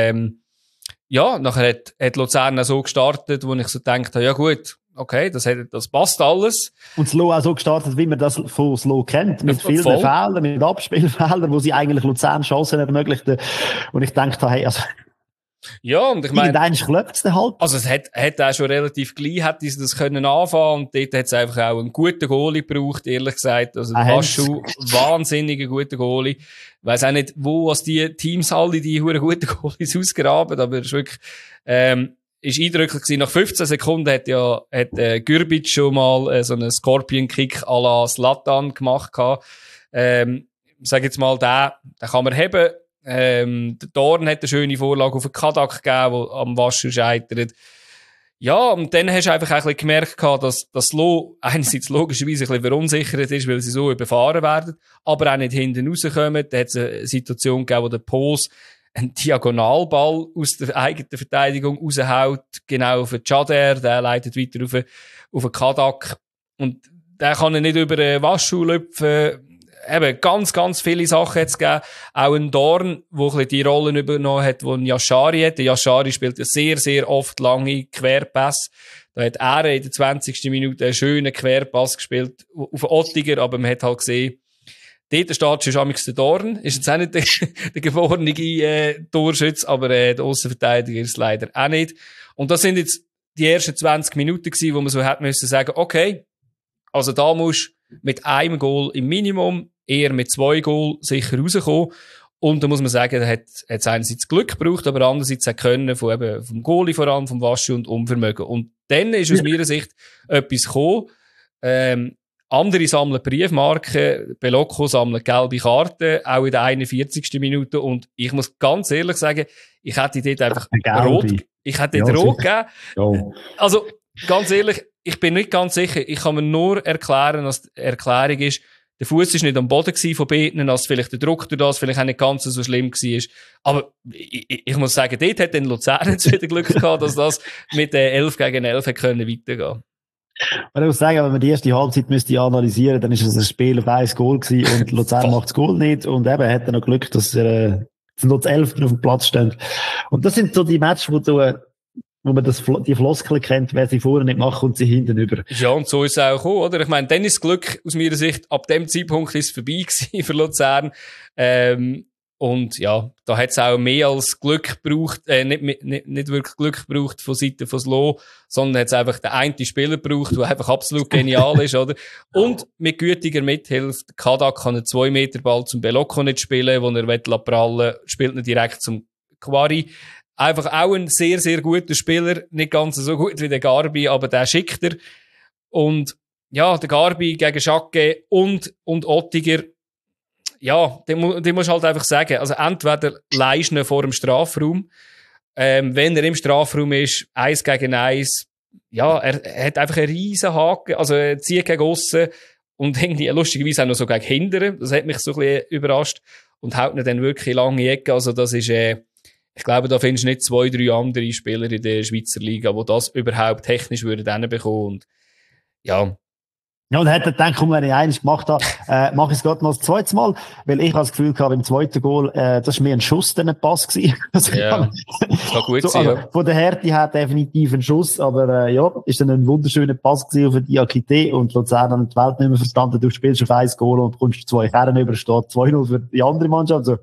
nachher hat Luzern so gestartet, wo ich so gedacht habe, ja gut, okay, das passt alles. Und Slo auch so gestartet, wie man das von Slo kennt. Mit vielen Fehlern, mit Abspielfehlern, wo sie eigentlich Luzern Chancen ermöglichten. Und ich dachte, hey, also, ja, und ich meine, irgendwann klappt es dann halt. Also es hat auch schon relativ gleich, hätte sie das können anfangen, und dort hat es einfach auch einen guten Goalie gebraucht, ehrlich gesagt. Also Paschu, wahnsinniger guter Goalie. Ich weiss auch nicht, wo aus die Teams alle die guten Goalies ausgraben, aber es ist wirklich, ist eindrücklich gewesen. Nach 15 Sekunden hat Gürbic schon mal so einen Scorpion-Kick à la Zlatan gemacht gehabt. sag jetzt mal, den kann man haben. Der Dorn hat eine schöne Vorlage auf den Kadak gegeben, der am Wascher scheitert. Ja, und dann hast du einfach ein bisschen gemerkt, dass das Lo einerseits logischerweise ein bisschen verunsichert ist, weil sie so überfahren werden, aber auch nicht hinten rauskommen. Da hat es eine Situation gegeben, wo der Pos einen Diagonalball aus der eigenen Verteidigung raushaut, genau auf den Chader, der leitet weiter auf den Kadak. Und der kann er nicht über den Waschschuh lüpfen. Eben, ganz, ganz viele Sachen hat's gegeben. Auch ein Dorn, der ein bisschen die Rollen übernommen hat, die ein Yashari hat. Der Yashari spielt ja sehr, sehr oft lange Querpässe. Da hat er in der 20. Minute einen schönen Querpass gespielt auf den Ottiger, aber man hat halt gesehen, dort steht schon der Dorn. Ist jetzt auch nicht der geborene Torschütz, aber der Aussenverteidiger ist es leider auch nicht. Und das sind jetzt die ersten 20 Minuten gewesen, wo man so hätte müssen sagen, okay, also da musst du mit einem Goal im Minimum, eher mit 2 Goal sicher rauskommen. Und da muss man sagen, da hat es einerseits Glück gebraucht, aber andererseits auch Können vom Goalie vor allem, vom Waschi und Umvermögen. Und dann ist aus meiner Sicht etwas gekommen. Andere sammeln Briefmarken, Belocco sammeln gelbe Karten, auch in der 41. Minute. Und ich muss ganz ehrlich sagen, ich hätte dort einfach rot gegeben. Ja. Also, ganz ehrlich, ich bin nicht ganz sicher. Ich kann mir nur erklären, dass die Erklärung ist, der Fuß ist nicht am Boden von Beten, dass vielleicht der Druck durch das vielleicht auch nicht ganz so schlimm war. Aber ich muss sagen, dort hat dann Luzern jetzt wieder Glück gehabt, dass das mit 11 gegen 11 weitergehen konnte. Ich muss sagen, wenn man die erste Halbzeit müsste analysieren, dann ist es ein Spiel auf 1 Goal gewesen und Luzern macht das Goal nicht und eben hat er noch Glück, dass er noch zu 11 auf dem Platz steht. Und das sind so die Matches, wo man die Floskel kennt, wer sie vorne nicht macht und sie hinten über. Ja, und so ist es auch gekommen, oder? Ich meine, dann ist das Glück aus meiner Sicht, ab dem Zeitpunkt ist es vorbei gewesen für Luzern. Und ja, da hat es auch mehr als Glück gebraucht, nicht wirklich Glück gebraucht von Seiten von Slo, sondern hat es einfach den einen Spieler gebraucht, der einfach absolut genial ist, oder? Und mit gütiger Mithilfe, Kadak kann einen 2-Meter-Ball zum Belocco nicht spielen, wo er prallen will, spielt ihn direkt zum Quarry. Einfach auch ein sehr, sehr guter Spieler. Nicht ganz so gut wie der Garbi, aber der schickt er. Und ja, der Garbi gegen Schacke und Ottiger, ja, den musst du halt einfach sagen. Also entweder leist ihn vor dem Strafraum. Wenn er im Strafraum ist, 1 gegen 1, ja, er hat einfach einen riesen Haken. Also er zieht gegen aussen und irgendwie lustigerweise auch noch so gegen Hinteren. Das hat mich so ein bisschen überrascht. Und haut ihn dann wirklich lange Ecke. Also das ist... ich glaube, da findest du nicht 2, 3 andere Spieler in der Schweizer Liga, die das überhaupt technisch würden bekommen. Und ja. Ja, und er hat gedacht, komm, wenn ich eins gemacht habe, mache ich es gerade noch das zweite Mal, weil ich habe das Gefühl gehabt, beim zweiten Goal, das war mehr ein Schuss, der nicht Pass gewesen. Also, ja, das kann gut sein, also, von der Härte her definitiv ein Schuss, aber ja, ist dann ein wunderschöner Pass gewesen auf die Diakite und Luzern hat die Welt nicht mehr verstanden, du spielst auf 1 Goal und kommst 2 Herren über, steht 2-0 für die andere Mannschaft, so.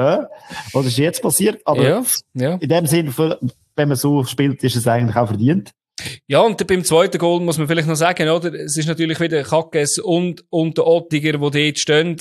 Was ist jetzt passiert? Aber ja. In dem Sinne, wenn man so spielt, ist es eigentlich auch verdient. Ja, und beim zweiten Goal muss man vielleicht noch sagen, oder? Es ist natürlich wieder Kackes und der Ottiger, die dort stehen.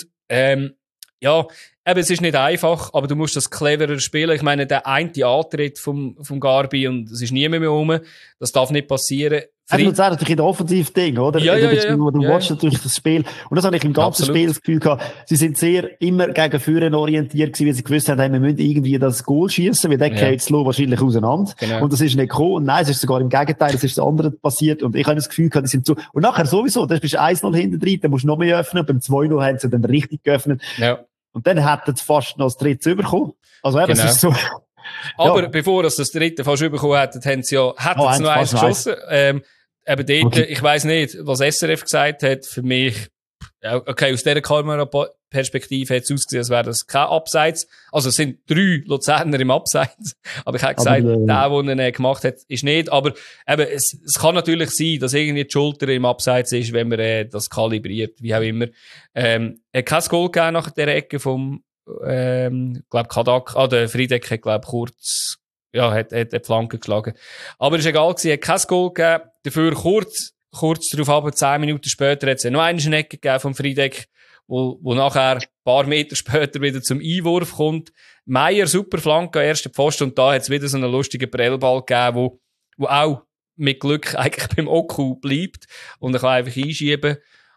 Ja, eben, es ist nicht einfach, aber du musst das cleverer spielen. Ich meine, der eine Antritt vom Garbi und es ist niemand mehr rum. Das darf nicht passieren. Also, du sagst natürlich in der Offensiv-Ding, oder? Ja. Du watchst natürlich das Spiel. Und das habe ich im ganzen Spiel das Gefühl gehabt. Sie sind sehr immer gegen Führen orientiert gewesen, weil sie gewusst haben, wir müssen irgendwie das Goal schießen, weil der geht Slo wahrscheinlich auseinander. Genau. Und das ist nicht gekommen. Und nein, es ist sogar im Gegenteil, es ist das andere passiert. Und ich habe das Gefühl gehabt, die sind so, und nachher sowieso, da bist du 1-0 hinten drin, dann musst du noch mehr öffnen. Beim 2-0 haben sie dann richtig geöffnet. Ja. Und dann hätten sie fast noch das dritte bekommen. Also eben, es ist so. Aber bevor das dritte fast bekommen hätten, haben sie noch eins geschossen. Eben dort, okay. Ich weiss nicht, was SRF gesagt hat. Für mich, ja, okay, aus dieser Kameraperspektive hat es ausgesehen, als wäre das kein Abseits. Also es sind 3 Luzerner im Abseits. Aber ich habe gesagt, der ihn gemacht hat, ist nicht. Aber eben, es kann natürlich sein, dass irgendwie die Schulter im Abseits ist, wenn man das kalibriert, wie auch immer. Er hat kein Goal gegeben nach der Ecke vom, glaub Kadak, der Friedeck hat, glaub kurz, ja, hat die Flanke geschlagen. Aber ist egal gewesen, hat kein Goal gegeben. Dafür kurz darauf, aber 10 Minuten später hat es noch eine Ecke gegeben vom Friedeck, wo nachher ein paar Meter später wieder zum Einwurf kommt. Meier, super Flanke, erster Pfosten, und da hat es wieder so einen lustigen Prellball gegeben, wo auch mit Glück eigentlich beim Oku bleibt und er kann einfach einschieben.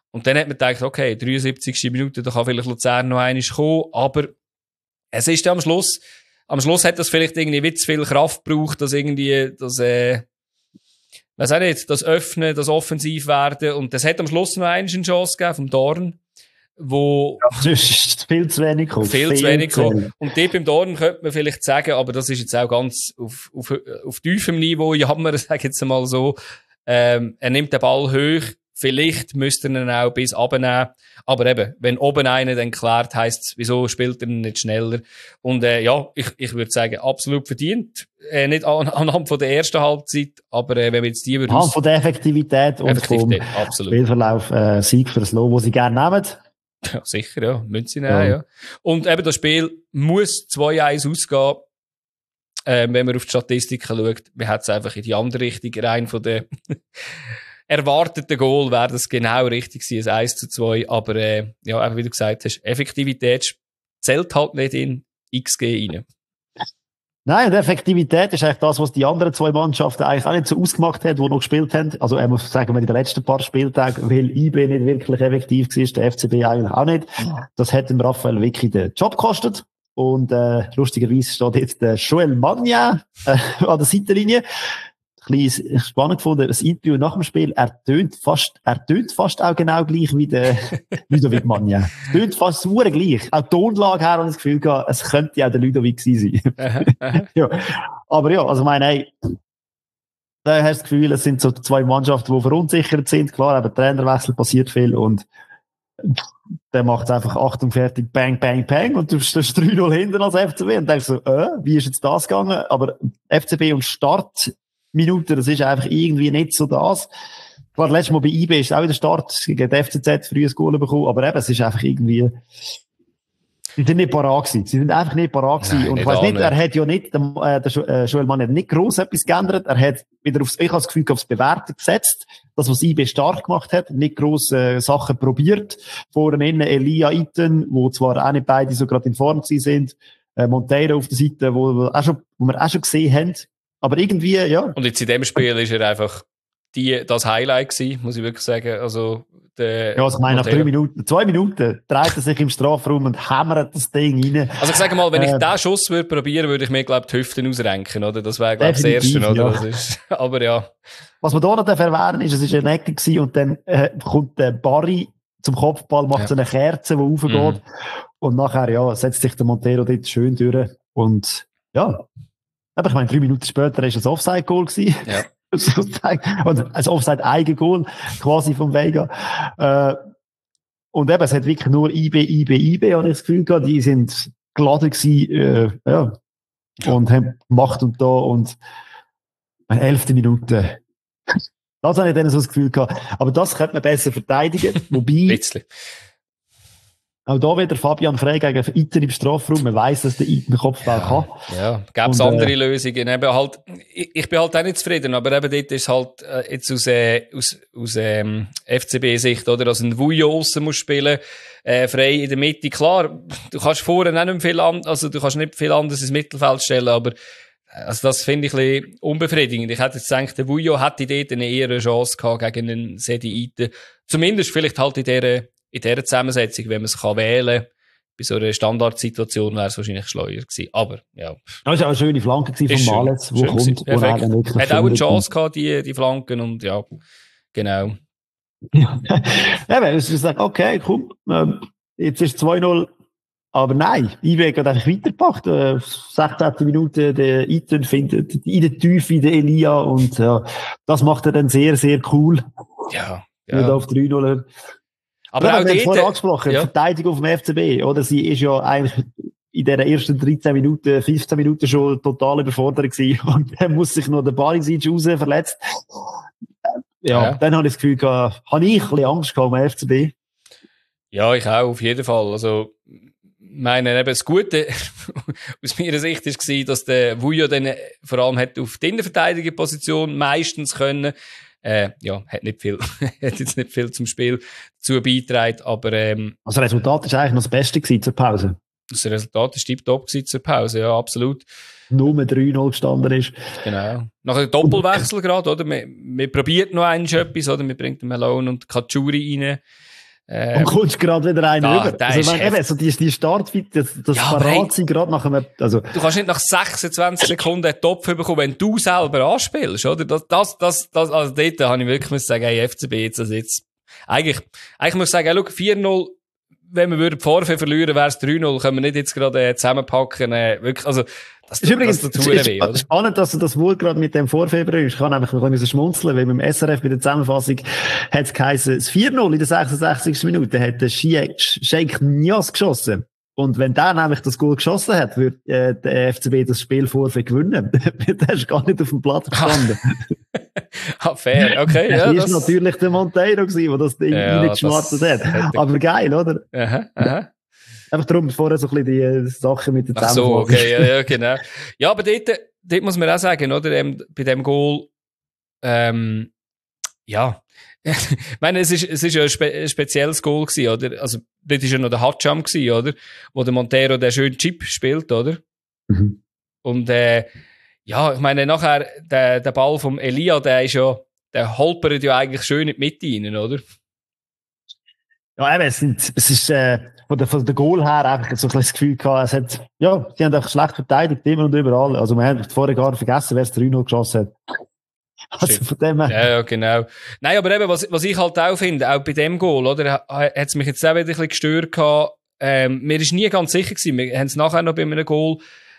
Und dann hat man gedacht, okay, 73. Minute, da kann vielleicht Luzern noch einmal kommen, aber es ist dann am Schluss hat das vielleicht irgendwie wie zu viel Kraft gebraucht, dass irgendwie weiss auch nicht, das Öffnen, das Offensivwerden, und das hat am Schluss noch eine Chance gegeben vom Dorn, wo... Ja, das ist viel zu wenig gekommen. Viel zu wenig gekommen. Und die beim Dorn könnte man vielleicht sagen, aber das ist jetzt auch ganz auf tiefem Niveau, jammern, sag ich jetzt mal so. Er nimmt den Ball hoch, vielleicht müsste er ihn auch bis abnehmen. Aber eben, wenn oben einer dann klärt, heisst es, wieso spielt er nicht schneller? Und ja, ich würde sagen, absolut verdient. Nicht anhand von der ersten Halbzeit, aber wenn wir jetzt die über anhand von der Effektivität und vom Spielverlauf Sieg für das Lob, das sie gerne nehmen. Ja, sicher, ja. Müssen sie nehmen, ja. Und eben das Spiel muss 2-1 ausgehen. Wenn man auf die Statistiken schaut, man hat es einfach in die andere Richtung rein von der erwarteten Goal wäre das genau richtig gewesen, ein 1-2. Aber ja, eben wie du gesagt hast, Effektivität zählt halt nicht in XG rein. Nein, und Effektivität ist eigentlich das, was die anderen zwei Mannschaften eigentlich auch nicht so ausgemacht haben, die noch gespielt haben. Also, ich muss sagen, in den letzten paar Spieltagen, weil IB nicht wirklich effektiv war, der FCB eigentlich auch nicht. Das hat dem Raphael Vicky den Job gekostet. Und lustigerweise steht jetzt der Joel Magna an der Seitenlinie. Ein bisschen spannend gefunden, das Interview nach dem Spiel, er tönt fast auch genau gleich wie der Ludovic Magna. Es tönt fast super gleich. Auch die Tonlage her, und das Gefühl gehabt, es könnte auch der Ludovic sein. Ja. Aber ja, also meine, hey, da hast du das Gefühl, es sind so zwei Mannschaften, die verunsichert sind. Klar, aber Trainerwechsel passiert viel, und der macht einfach Achtung, fertig, bang, bang, bang, und du stehst 3-0 hinten als FCB und denkst so, wie ist jetzt das gegangen? Aber FCB und Startminuten, das ist einfach irgendwie nicht so das. Klar, letztes Mal bei IB ist auch wieder Start gegen die FCZ früh ein Goal bekommen, aber eben, es ist einfach irgendwie, sie sind nicht parat gewesen. Sie sind einfach nicht parat gewesen. Und ich weiss nicht, er hat ja nicht, der Joel Mann hat nicht gross etwas geändert. Er hat wieder ich habe das Gefühl, aufs Bewerten gesetzt. Das, was IB stark gemacht hat. Nicht gross, Sachen probiert. Vorne innen Elia Iten, wo zwar auch nicht beide so gerade in Form gewesen sind. Monteiro auf der Seite, wo wir auch schon gesehen haben. Aber irgendwie, ja. Und jetzt in dem Spiel ist er einfach das Highlight gewesen, muss ich wirklich sagen. Also, ja, also ich meine, nach 2 Minuten dreht er sich im Strafraum und hämmert das Ding rein. Also ich sage mal, wenn ich diesen Schuss würde probieren, würde ich mir, glaube ich, die Hüften ausrenken, oder? Das wäre, glaube ich, das Erste, oder? Ja. Das ist, aber ja. Was man da noch erwähnen ist, es war eine Ecke gewesen, und dann kommt der Barry zum Kopfball, macht so eine Kerze, die raufgeht. Und nachher, ja, setzt sich der Montero dort schön durch. Und ja, aber ich meine, 3 Minuten später war es ein Offside-Goal gewesen. Ja. Und ein Offside-Eigen-Goal quasi vom Vega. Und eben, es hat wirklich nur IB, habe ich das Gefühl gehabt. Die sind geladen gewesen, ja. Und haben gemacht und da, und 11. Minute. Das habe ich dann so das Gefühl gehabt. Aber das könnte man besser verteidigen. Wobei, auch da wieder Fabian Frey gegen Iten im Strafraum. Man weiss, dass der Iten Kopfball kann. Ja, gäbe es andere Lösungen. Eben halt, ich bin halt auch nicht zufrieden, aber eben dort ist halt jetzt aus FCB-Sicht, oder, dass ein Vujo aussen muss spielen, Frey in der Mitte. Klar, du kannst vorne auch nicht viel du kannst nicht viel anderes ins Mittelfeld stellen, aber also das finde ich ein bisschen unbefriedigend. Ich hätte jetzt gedacht, der Vujo hätte dort eine eher Chance gehabt gegen einen Sedi Iten. Zumindest vielleicht halt in dieser Zusammensetzung, wenn man es wählen kann. Bei so einer Standardsituation wäre es wahrscheinlich schleuer gewesen. Aber, ja. Das war auch eine schöne Flanke von Malez, wo kommt. Hat auch eine Chance gehabt, die Flanken, und ja, genau. Ja, wenn du sagst, okay, komm, jetzt ist 2-0, aber nein, IB hat einfach weitergebracht. 16. Minute, der Iten findet in der Tiefe den Elia, und ja, das macht er dann sehr, sehr cool. Ja. Nicht auf 3-0. Aber auch dort, vorher angesprochen, ja. Verteidigung vom FCB, oder? Sie ist ja eigentlich in den ersten 13 Minuten, 15 Minuten schon total überfordert gewesen. Und dann muss sich noch der Barisic raus verletzt. Ja, dann habe ich das Gefühl gehabt, habe ich ein bisschen Angst gehabt am FCB. Ja, ich auch, auf jeden Fall. Also, meine, eben das Gute aus meiner Sicht war, dass der Vujo dann vor allem hat auf die Innenverteidigerposition meistens können. Ja, hat jetzt nicht viel zum Spiel dazu beigetragen, aber, also das Resultat ist eigentlich noch das Beste gewesen zur Pause. Das Resultat ist tiptop gewesen zur Pause, ja, absolut. Nur mit 3-0 gestanden ist. Genau. Nach einem Doppelwechsel gerade, oder? Wir probiert noch etwas, oder? Wir bringen den Malone und Katschuri rein. Und kommst gerade wieder einen über. Also, ich meine, eben, so die Startfit, das verrat sie gerade nach einem, also. Du kannst nicht nach 26 Sekunden einen Topf bekommen, wenn du selber anspielst, oder? Also dort habe ich wirklich müssen sagen, hey, FCB jetzt. Eigentlich muss ich sagen, hey, schau, 4-0, wenn wir die Vorfälle verlieren, wäre es 3-0, können wir nicht jetzt gerade zusammenpacken, wirklich, also, das ist übrigens spannend, dass du das wohl gerade mit dem Vorfall bringst. Ich kann nämlich noch ein bisschen schmunzeln, weil beim SRF bei der Zusammenfassung hat es geheißen, das 4-0 in der 66. Minute hat der Sheikh Nias geschossen. Und wenn der nämlich das Goal geschossen hat, würde der FCB das Spiel Vorfall gewinnen. Der ist gar nicht auf dem Platz gestanden. Fair, okay. Ja, das war natürlich der Monteiro gewesen, der das Ding reingeschmartet hat. Aber geil, oder? Aha. Einfach darum, vorher so ein bisschen die Sachen mit der Zusammenfassung. Ach so, okay, ja, genau. Ja, aber dort muss man auch sagen, oder, bei dem Goal, ja. Ich meine, es ist ja ein spezielles Goal gewesen, oder? Also, dort ist ja noch der Hatscham gewesen, oder? Wo der Monteiro den schönen Chip spielt, oder? Mhm. Und, ja, ich meine, nachher, der Ball vom Elia, der holpert ja eigentlich schön in die Mitte rein, oder? Ja, eben, es ist, von der Goal her einfach so ein bisschen das Gefühl gehabt, sie haben einfach schlecht verteidigt, immer und überall. Also, wir haben vorher gar vergessen, wer es 3-0 geschossen hat. Also, von dem her. Ja, genau. Nein, aber eben, was ich halt auch finde, auch bei dem Goal, oder, hat es mich jetzt auch wieder ein bisschen gestört gehabt. Mir ist nie ganz sicher gewesen. Wir haben es nachher noch bei einem Goal,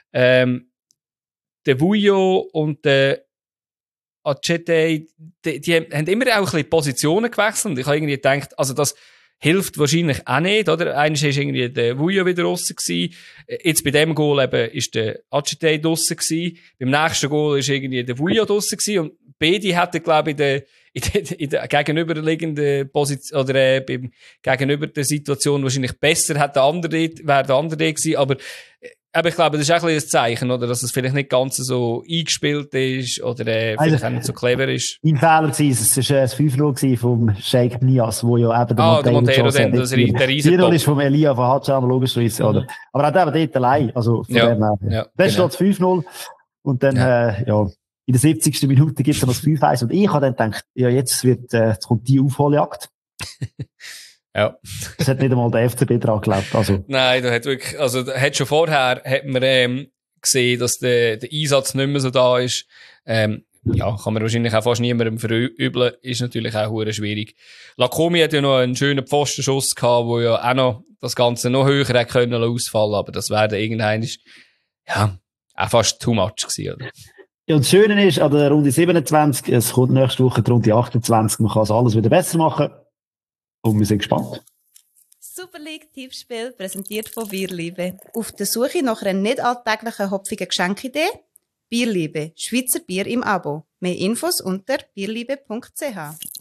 der Vujo und der Achete, die haben immer auch ein bisschen Positionen gewechselt. Und ich habe irgendwie gedacht, also das hilft wahrscheinlich auch nicht, oder? Eines ist irgendwie der Vujo wieder draussen gewesen. Jetzt bei dem Goal eben ist der Achete draussen gewesen. Beim nächsten Goal ist irgendwie der Vujo draussen gewesen. Und beide hätten, glaube ich, in der gegenüberliegenden Position, oder, gegenüber der Situation wahrscheinlich besser wäre der andere gewesen. Aber ich glaube, das ist auch ein Zeichen, oder? Dass es vielleicht nicht ganz so eingespielt ist, oder, vielleicht auch nicht so clever ist. Mein Fehler war, es war ein 5-0 vom Sheikh Nias, wo ja eben der Monteiro dann, der riesen 4-0 ist vom Elia von Hatscham, logischerweise, oder? Aber auch eben dort allein, also, von dem her. Ja, dann steht es 5-0, und dann, in der 70. Minute gibt es dann das 5-1, und ich habe dann gedacht, ja, jetzt kommt die Aufholjagd. Ja. Das hat nicht einmal der FCB dran geglaubt, also. Nein, da hat wirklich, also, schon vorher, hat man, gesehen, dass der Einsatz nicht mehr so da ist. Ja, kann man wahrscheinlich auch fast niemandem verübeln, ist natürlich auch hure schwierig. Lacomi hat ja noch einen schönen Pfostenschuss gehabt, wo ja auch noch das Ganze noch höher hätte können ausfallen, aber das wäre dann irgendein, ja, auch fast too much gewesen, oder? Ja, und das Schöne ist, an der Runde 27, es kommt nächste Woche die Runde 28, man kann es alles wieder besser machen. Und wir sind gespannt. Super League Tippspiel, präsentiert von Bierliebe. Auf der Suche nach einer nicht alltäglichen hopfigen Geschenkidee? Bierliebe, Schweizer Bier im Abo. Mehr Infos unter bierliebe.ch.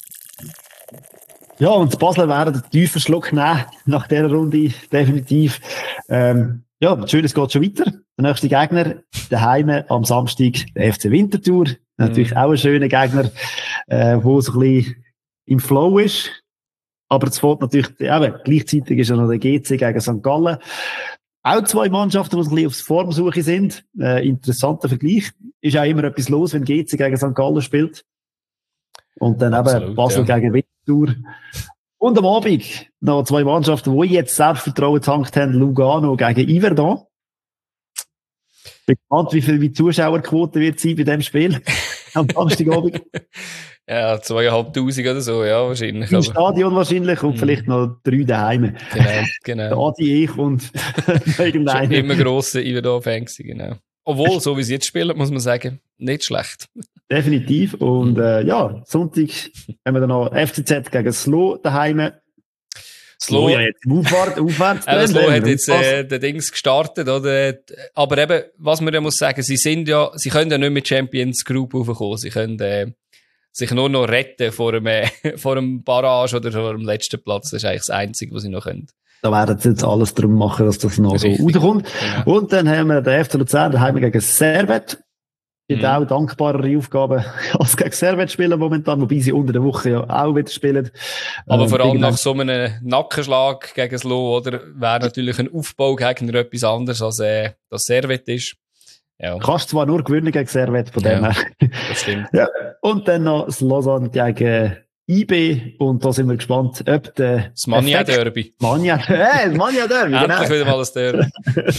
Ja, und Basel werden den tiefen Schluck nehmen nach dieser Runde, definitiv. Ja, schön, es geht schon weiter. Der nächste Gegner, daheim am Samstag, der FC Winterthur. Natürlich auch ein schöner Gegner, wo so ein bisschen im Flow ist. Aber es fällt natürlich, eben, gleichzeitig ist ja noch der GC gegen St. Gallen. Auch zwei Mannschaften, die so ein bisschen auf Formsuche sind. Interessanter Vergleich. Ist auch immer etwas los, wenn GC gegen St. Gallen spielt. Und dann eben Basel gegen Winterthur. Und am Abend noch zwei Mannschaften, die jetzt Selbstvertrauen getankt haben. Lugano gegen Yverdon. Bin gespannt, wie viel Zuschauerquote wird sein bei diesem Spiel. Am Samstagabend. Ja, 2'500 oder so, ja, wahrscheinlich. Im Stadion wahrscheinlich und vielleicht noch 3 daheim. Genau. Der Adi, ich und irgendeiner. Immer grosse Yverdon-Fan gewesen, genau. Obwohl, so wie sie jetzt spielen, muss man sagen, nicht schlecht. Definitiv. Und ja, Sonntag haben wir dann noch FCZ gegen Slo daheim. Slo ja jetzt aufwärts. Slo hat jetzt den Dings gestartet, oder? Aber eben, was man ja muss sagen, sie können ja nicht mit Champions Group raufkommen. Sie können sich nur noch retten vor einem Barrage oder vor dem letzten Platz. Das ist eigentlich das Einzige, was sie noch können. Da werden sie jetzt alles drum machen, dass das noch so rauskommt. Genau. Und dann haben wir den FC Luzern daheim gegen Servet. Die auch dankbarere Aufgaben als gegen Servet spielen momentan, wobei sie unter der Woche ja auch wieder spielen. Aber vor allem nach so einem Nackenschlag gegen Slo, oder, wäre natürlich ein Aufbaugegner etwas anderes, als das Servet ist. Ja. Kannst zwar nur gewinnen gegen Servet, von dem her. Das stimmt. Ja. Und dann noch das Lausanne gegen IB und da sind wir gespannt, ob das Mania-Derby. Das Mania-Derby, genau. Endlich wieder mal das Derby.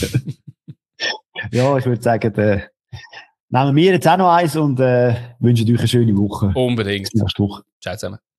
Ja, ich würde sagen, nehmen wir jetzt auch noch eins und wünschen euch eine schöne Woche. Unbedingt. Bis nächste Woche. Ciao zusammen.